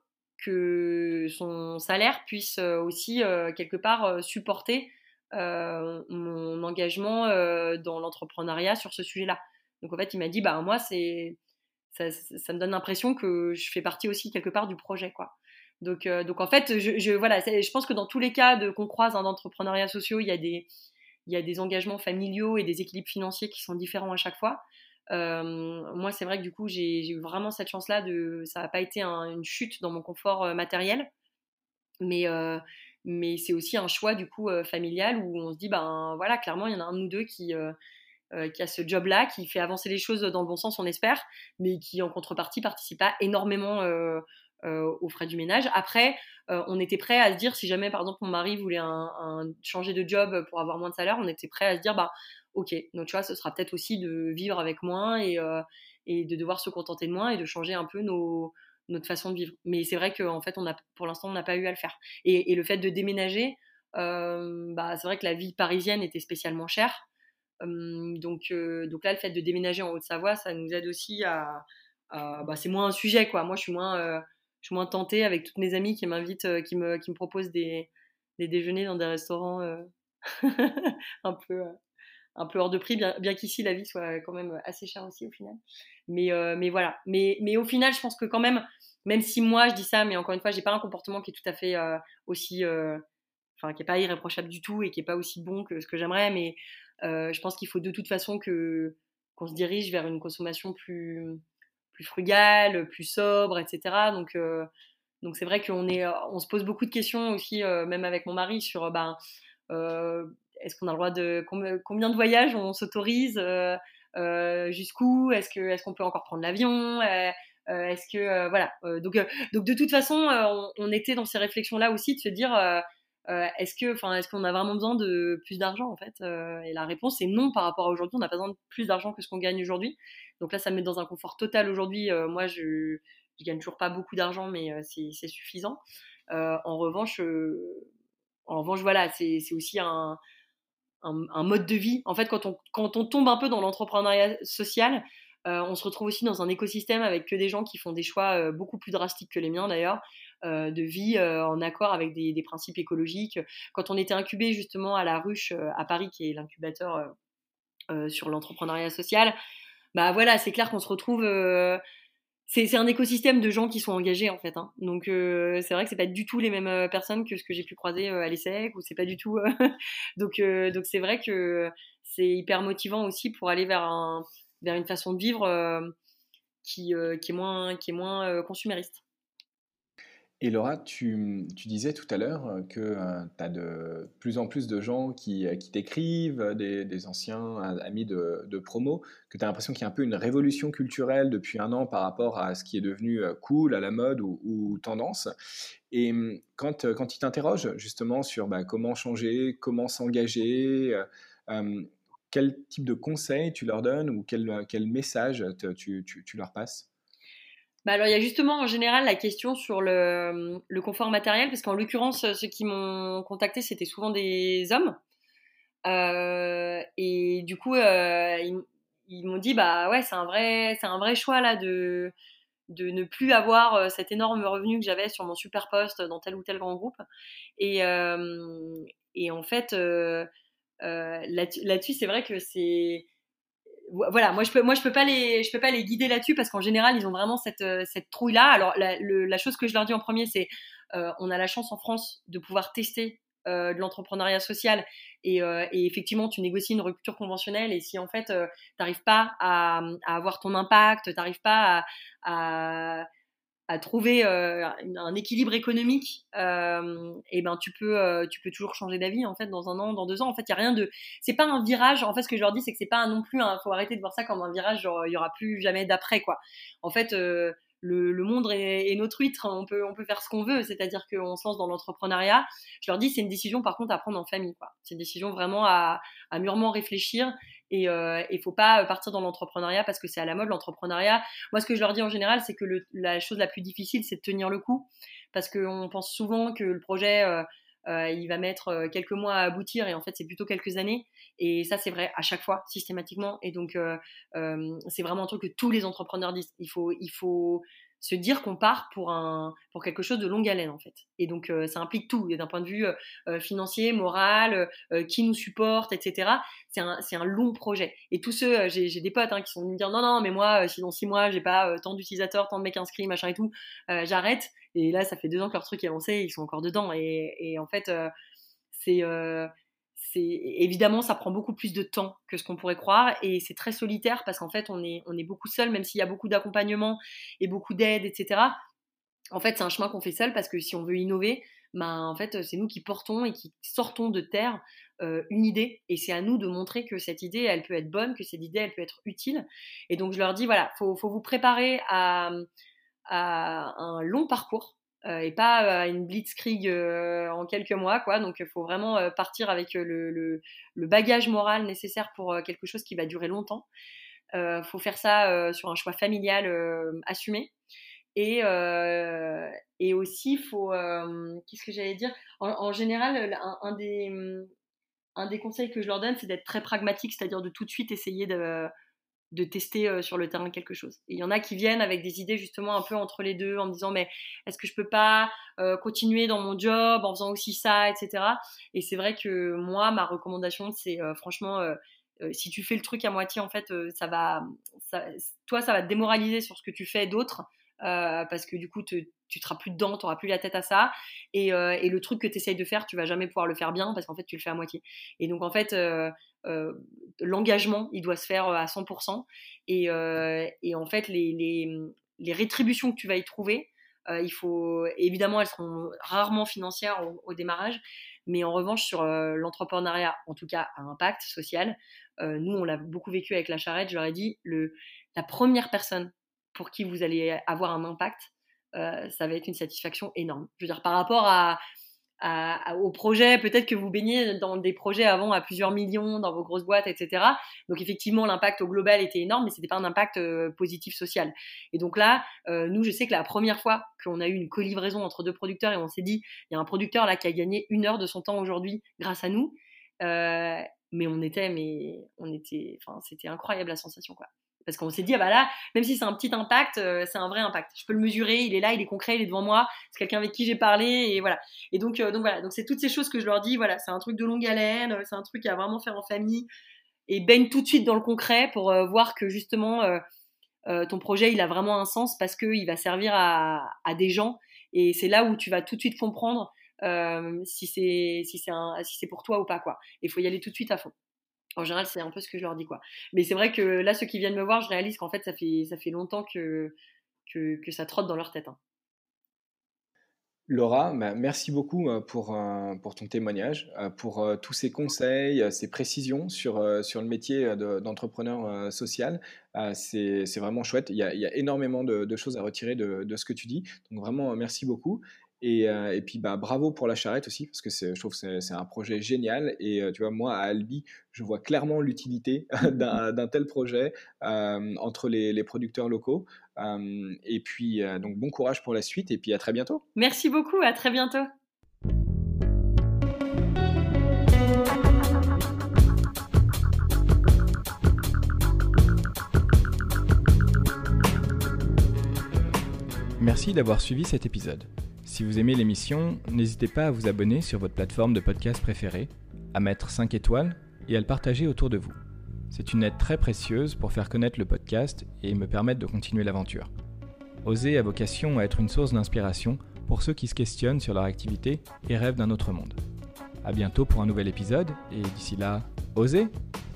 Speaker 2: que son salaire puisse euh, aussi euh, quelque part euh, supporter euh, mon engagement euh, dans l'entrepreneuriat sur ce sujet-là. Donc en fait, il m'a dit, bah moi, c'est ça, ça me donne l'impression que je fais partie aussi quelque part du projet, quoi. Donc, euh, donc en fait, je, je, voilà, je pense que dans tous les cas de, qu'on croise en entrepreneuriat sociaux, il y a des, il y a des engagements familiaux et des équilibres financiers qui sont différents à chaque fois. Euh, moi, c'est vrai que du coup, j'ai, j'ai eu vraiment cette chance-là de, ça n'a pas été un, une chute dans mon confort euh, matériel, mais euh, mais c'est aussi un choix du coup euh, familial où on se dit ben voilà, clairement, il y en a un de nous deux qui euh, euh, qui a ce job-là, qui fait avancer les choses dans le bon sens, on espère, mais qui en contrepartie participe pas énormément euh, euh, aux frais du ménage. Après, euh, on était prêt à se dire, si jamais par exemple mon mari voulait un, un, changer de job pour avoir moins de salaire, on était prêt à se dire, bah ok, notre choix ce sera peut-être aussi de vivre avec moins et, euh, et de devoir se contenter de moins et de changer un peu nos, notre façon de vivre. Mais c'est vrai qu'en fait, on a, pour l'instant, on n'a pas eu à le faire. Et, et le fait de déménager, euh, bah, c'est vrai que la vie parisienne était spécialement chère. Euh, donc, euh, donc là, le fait de déménager en Haute-Savoie, ça nous aide aussi à... à bah, c'est moins un sujet, quoi. Moi, je suis moins, euh, je suis moins tentée avec toutes mes amies qui m'invitent, euh, qui, me, qui me proposent des, des déjeuners dans des restaurants euh, un peu... Euh, un peu hors de prix, bien, bien qu'ici la vie soit quand même assez chère aussi au final. Mais, euh, mais voilà. Mais, mais au final, je pense que quand même, même si moi je dis ça, mais encore une fois, j'ai pas un comportement qui est tout à fait euh, aussi, euh, enfin, qui est pas irréprochable du tout et qui est pas aussi bon que ce que j'aimerais. Mais euh, je pense qu'il faut de toute façon que qu'on se dirige vers une consommation plus plus frugale, plus sobre, et cetera. Donc euh, donc c'est vrai qu'on est, on se pose beaucoup de questions aussi, euh, même avec mon mari, sur ben euh, est-ce qu'on a le droit de combien de voyages on s'autorise, euh, euh, jusqu'où, est-ce que est-ce qu'on peut encore prendre l'avion, euh, euh, est-ce que euh, voilà, euh, donc euh, donc de toute façon, euh, on, on était dans ces réflexions là aussi, de se dire euh, euh, est-ce que enfin est-ce qu'on a vraiment besoin de plus d'argent en fait, euh, et la réponse est non. Par rapport à aujourd'hui, on n'a pas besoin de plus d'argent que ce qu'on gagne aujourd'hui. Donc là, ça me met dans un confort total aujourd'hui. Euh, moi, je je gagne toujours pas beaucoup d'argent, mais euh, c'est, c'est suffisant. Euh, en revanche, euh, en revanche, voilà, c'est, c'est aussi un, un, un mode de vie. En fait, quand on, quand on tombe un peu dans l'entrepreneuriat social, euh, on se retrouve aussi dans un écosystème avec que des gens qui font des choix euh, beaucoup plus drastiques que les miens d'ailleurs, euh, de vie euh, en accord avec des, des principes écologiques. Quand on était incubé justement à la Ruche euh, à Paris, qui est l'incubateur euh, euh, sur l'entrepreneuriat social, bah voilà, c'est clair qu'on se retrouve... Euh, c'est, c'est un écosystème de gens qui sont engagés en fait, hein. Donc euh, c'est vrai que c'est pas du tout les mêmes euh, personnes que ce que j'ai pu croiser euh, à l'ESSEC, ou c'est pas du tout. Euh, donc euh, donc c'est vrai que c'est hyper motivant aussi pour aller vers un vers une façon de vivre euh, qui euh, qui est moins qui est moins euh, consumériste.
Speaker 3: Et Laura, tu, tu disais tout à l'heure euh, que tu as de plus en plus de gens qui, euh, qui t'écrivent, euh, des, des anciens euh, amis de, de promo, que tu as l'impression qu'il y a un peu une révolution culturelle depuis un an par rapport à ce qui est devenu euh, cool, à la mode ou, ou tendance. Et hum, quand, euh, quand ils t'interrogent justement sur bah, comment changer, comment s'engager, euh, euh, quel type de conseils tu leur donnes ou quel, quel message te- tu, tu, tu leur passes?
Speaker 2: Bah alors il y a justement en général la question sur le, le confort matériel, parce qu'en l'occurrence ceux qui m'ont contacté c'était souvent des hommes. Euh, et du coup, euh, ils, ils m'ont dit bah ouais, c'est un vrai, c'est un vrai choix là de de ne plus avoir euh, cet énorme revenu que j'avais sur mon super poste dans tel ou tel grand groupe. Et euh, et en fait, euh, euh, là, là-dessus, c'est vrai que c'est voilà, moi je peux moi je peux pas les je peux pas les guider là-dessus, parce qu'en général ils ont vraiment cette euh, cette trouille là. Alors la, le, la chose que je leur dis en premier, c'est euh, on a la chance en France de pouvoir tester euh, de l'entrepreneuriat social, et, euh, et effectivement tu négocies une rupture conventionnelle, et si en fait euh, t'arrives pas à, à avoir ton impact, t'arrives pas à, à à trouver euh, un équilibre économique, euh, et ben tu peux euh, tu peux toujours changer d'avis en fait dans un an, dans deux ans. En fait, il y a rien de, c'est pas un virage. En fait, ce que je leur dis, c'est que c'est pas non plus un, faut arrêter de voir ça comme un virage, genre il y aura plus jamais d'après quoi. En fait, euh, le, le monde est, est notre huître, on peut on peut faire ce qu'on veut, c'est-à-dire qu'on se lance dans l'entrepreneuriat. Je leur dis, c'est une décision par contre à prendre en famille quoi. C'est une décision vraiment à, à mûrement réfléchir, et euh, il faut pas partir dans l'entrepreneuriat parce que c'est à la mode l'entrepreneuriat. Moi, ce que je leur dis en général, c'est que le, la chose la plus difficile, c'est de tenir le coup, parce qu'on pense souvent que le projet, euh, euh, il va mettre euh, quelques mois à aboutir, et en fait, c'est plutôt quelques années. Et ça, c'est vrai à chaque fois, systématiquement. Et donc, euh, euh, c'est vraiment un truc que tous les entrepreneurs disent. Il faut, il faut se dire qu'on part pour un pour quelque chose de longue haleine en fait. Et donc euh, ça implique tout, et d'un point de vue euh, financier, moral, euh, qui nous supporte, et cetera. C'est un c'est un long projet. Et tous ceux, euh, j'ai j'ai des potes hein, qui sont venus me dire non non mais moi euh, si dans six mois j'ai pas euh, tant d'utilisateurs, tant de mecs inscrits, machin et tout, euh, j'arrête. Et là ça fait deux ans que leur truc est lancé, ils sont encore dedans. Et et en fait euh, c'est euh, c'est évidemment ça prend beaucoup plus de temps que ce qu'on pourrait croire, et c'est très solitaire parce qu'en fait on est on est beaucoup seul, même s'il y a beaucoup d'accompagnement et beaucoup d'aide, et cetera. En fait c'est un chemin qu'on fait seul, parce que si on veut innover, ben en fait c'est nous qui portons et qui sortons de terre euh, une idée, et c'est à nous de montrer que cette idée elle peut être bonne, que cette idée elle peut être utile. Et donc je leur dis voilà, faut faut vous préparer à à un long parcours. Euh, et pas euh, une blitzkrieg euh, en quelques mois, quoi. Donc, il faut vraiment euh, partir avec euh, le, le, le bagage moral nécessaire pour euh, quelque chose qui va durer longtemps. Il euh, faut faire ça euh, sur un choix familial euh, assumé. Et, euh, et aussi, il faut... Euh, qu'est-ce que j'allais dire ? En, en général, un, un, des, un des conseils que je leur donne, c'est d'être très pragmatique, c'est-à-dire de tout de suite essayer de... de tester euh, sur le terrain quelque chose. Et il y en a qui viennent avec des idées justement un peu entre les deux en me disant mais est-ce que je peux pas euh, continuer dans mon job en faisant aussi ça, et cetera. Et c'est vrai que moi, ma recommandation, c'est euh, franchement, euh, euh, si tu fais le truc à moitié, en fait, euh, ça va, ça, toi, ça va te démoraliser sur ce que tu fais d'autres euh, parce que du coup, te, tu ne seras plus dedans, tu n'auras plus la tête à ça. Et, euh, et le truc que tu essayes de faire, tu vas jamais pouvoir le faire bien parce qu'en fait, tu le fais à moitié. Et donc, en fait, euh, euh, l'engagement, il doit se faire à cent pour cent. Et, euh, et en fait, les, les, les rétributions que tu vas y trouver, euh, il faut, évidemment, elles seront rarement financières au, au démarrage. Mais en revanche, sur euh, l'entrepreneuriat, en tout cas à impact social, euh, nous, on l'a beaucoup vécu avec la charrette. Je leur ai dit, le, la première personne pour qui vous allez avoir un impact, euh, ça va être une satisfaction énorme. Je veux dire, par rapport à, à, à, au projet, peut-être que vous baignez dans des projets avant à plusieurs millions, dans vos grosses boîtes, et cetera. Donc effectivement, l'impact au global était énorme, mais c'était pas un impact euh, positif social. Et donc là, euh, nous, je sais que la première fois qu'on a eu une co-livraison entre deux producteurs et on s'est dit, il y a un producteur là qui a gagné une heure de son temps aujourd'hui grâce à nous, euh, mais on était, mais on était, enfin, c'était incroyable la sensation, quoi. Parce qu'on s'est dit, ah bah là, même si c'est un petit impact, euh, c'est un vrai impact. Je peux le mesurer, il est là, il est concret, il est devant moi, c'est quelqu'un avec qui j'ai parlé, et voilà. Et donc, euh, donc voilà, donc c'est toutes ces choses que je leur dis, voilà, c'est un truc de longue haleine, c'est un truc à vraiment faire en famille, et baigne tout de suite dans le concret pour euh, voir que justement, euh, euh, ton projet, il a vraiment un sens parce qu'il va servir à, à des gens, et c'est là où tu vas tout de suite comprendre euh, si, c'est, si, c'est un, si c'est pour toi ou pas, quoi. Il faut y aller tout de suite à fond. En général, c'est un peu ce que je leur dis, quoi. Mais c'est vrai que là, ceux qui viennent me voir, je réalise qu'en fait, ça fait, ça fait longtemps que, que, que ça trotte dans leur tête. Hein.
Speaker 3: Laura, bah, merci beaucoup euh, pour, euh, pour ton témoignage, euh, pour euh, tous ces conseils, euh, ces précisions sur, euh, sur le métier euh, de- d'entrepreneur euh, social. Euh, c'est, c'est vraiment chouette. Il y a, il y a énormément de, de choses à retirer de, de ce que tu dis. Donc vraiment, euh, merci beaucoup. Et, euh, et puis, bah, bravo pour la charrette aussi, parce que c'est, je trouve que c'est, c'est un projet génial. Et euh, tu vois, moi, à Albi, je vois clairement l'utilité d'un, d'un tel projet euh, entre les, les producteurs locaux. Euh, et puis, euh, donc, bon courage pour la suite. Et puis, à très bientôt.
Speaker 2: Merci beaucoup, à très bientôt.
Speaker 1: Merci d'avoir suivi cet épisode. Si vous aimez l'émission, n'hésitez pas à vous abonner sur votre plateforme de podcast préférée, à mettre cinq étoiles et à le partager autour de vous. C'est une aide très précieuse pour faire connaître le podcast et me permettre de continuer l'aventure. Oser a vocation à être une source d'inspiration pour ceux qui se questionnent sur leur activité et rêvent d'un autre monde. À bientôt pour un nouvel épisode et d'ici là, osez!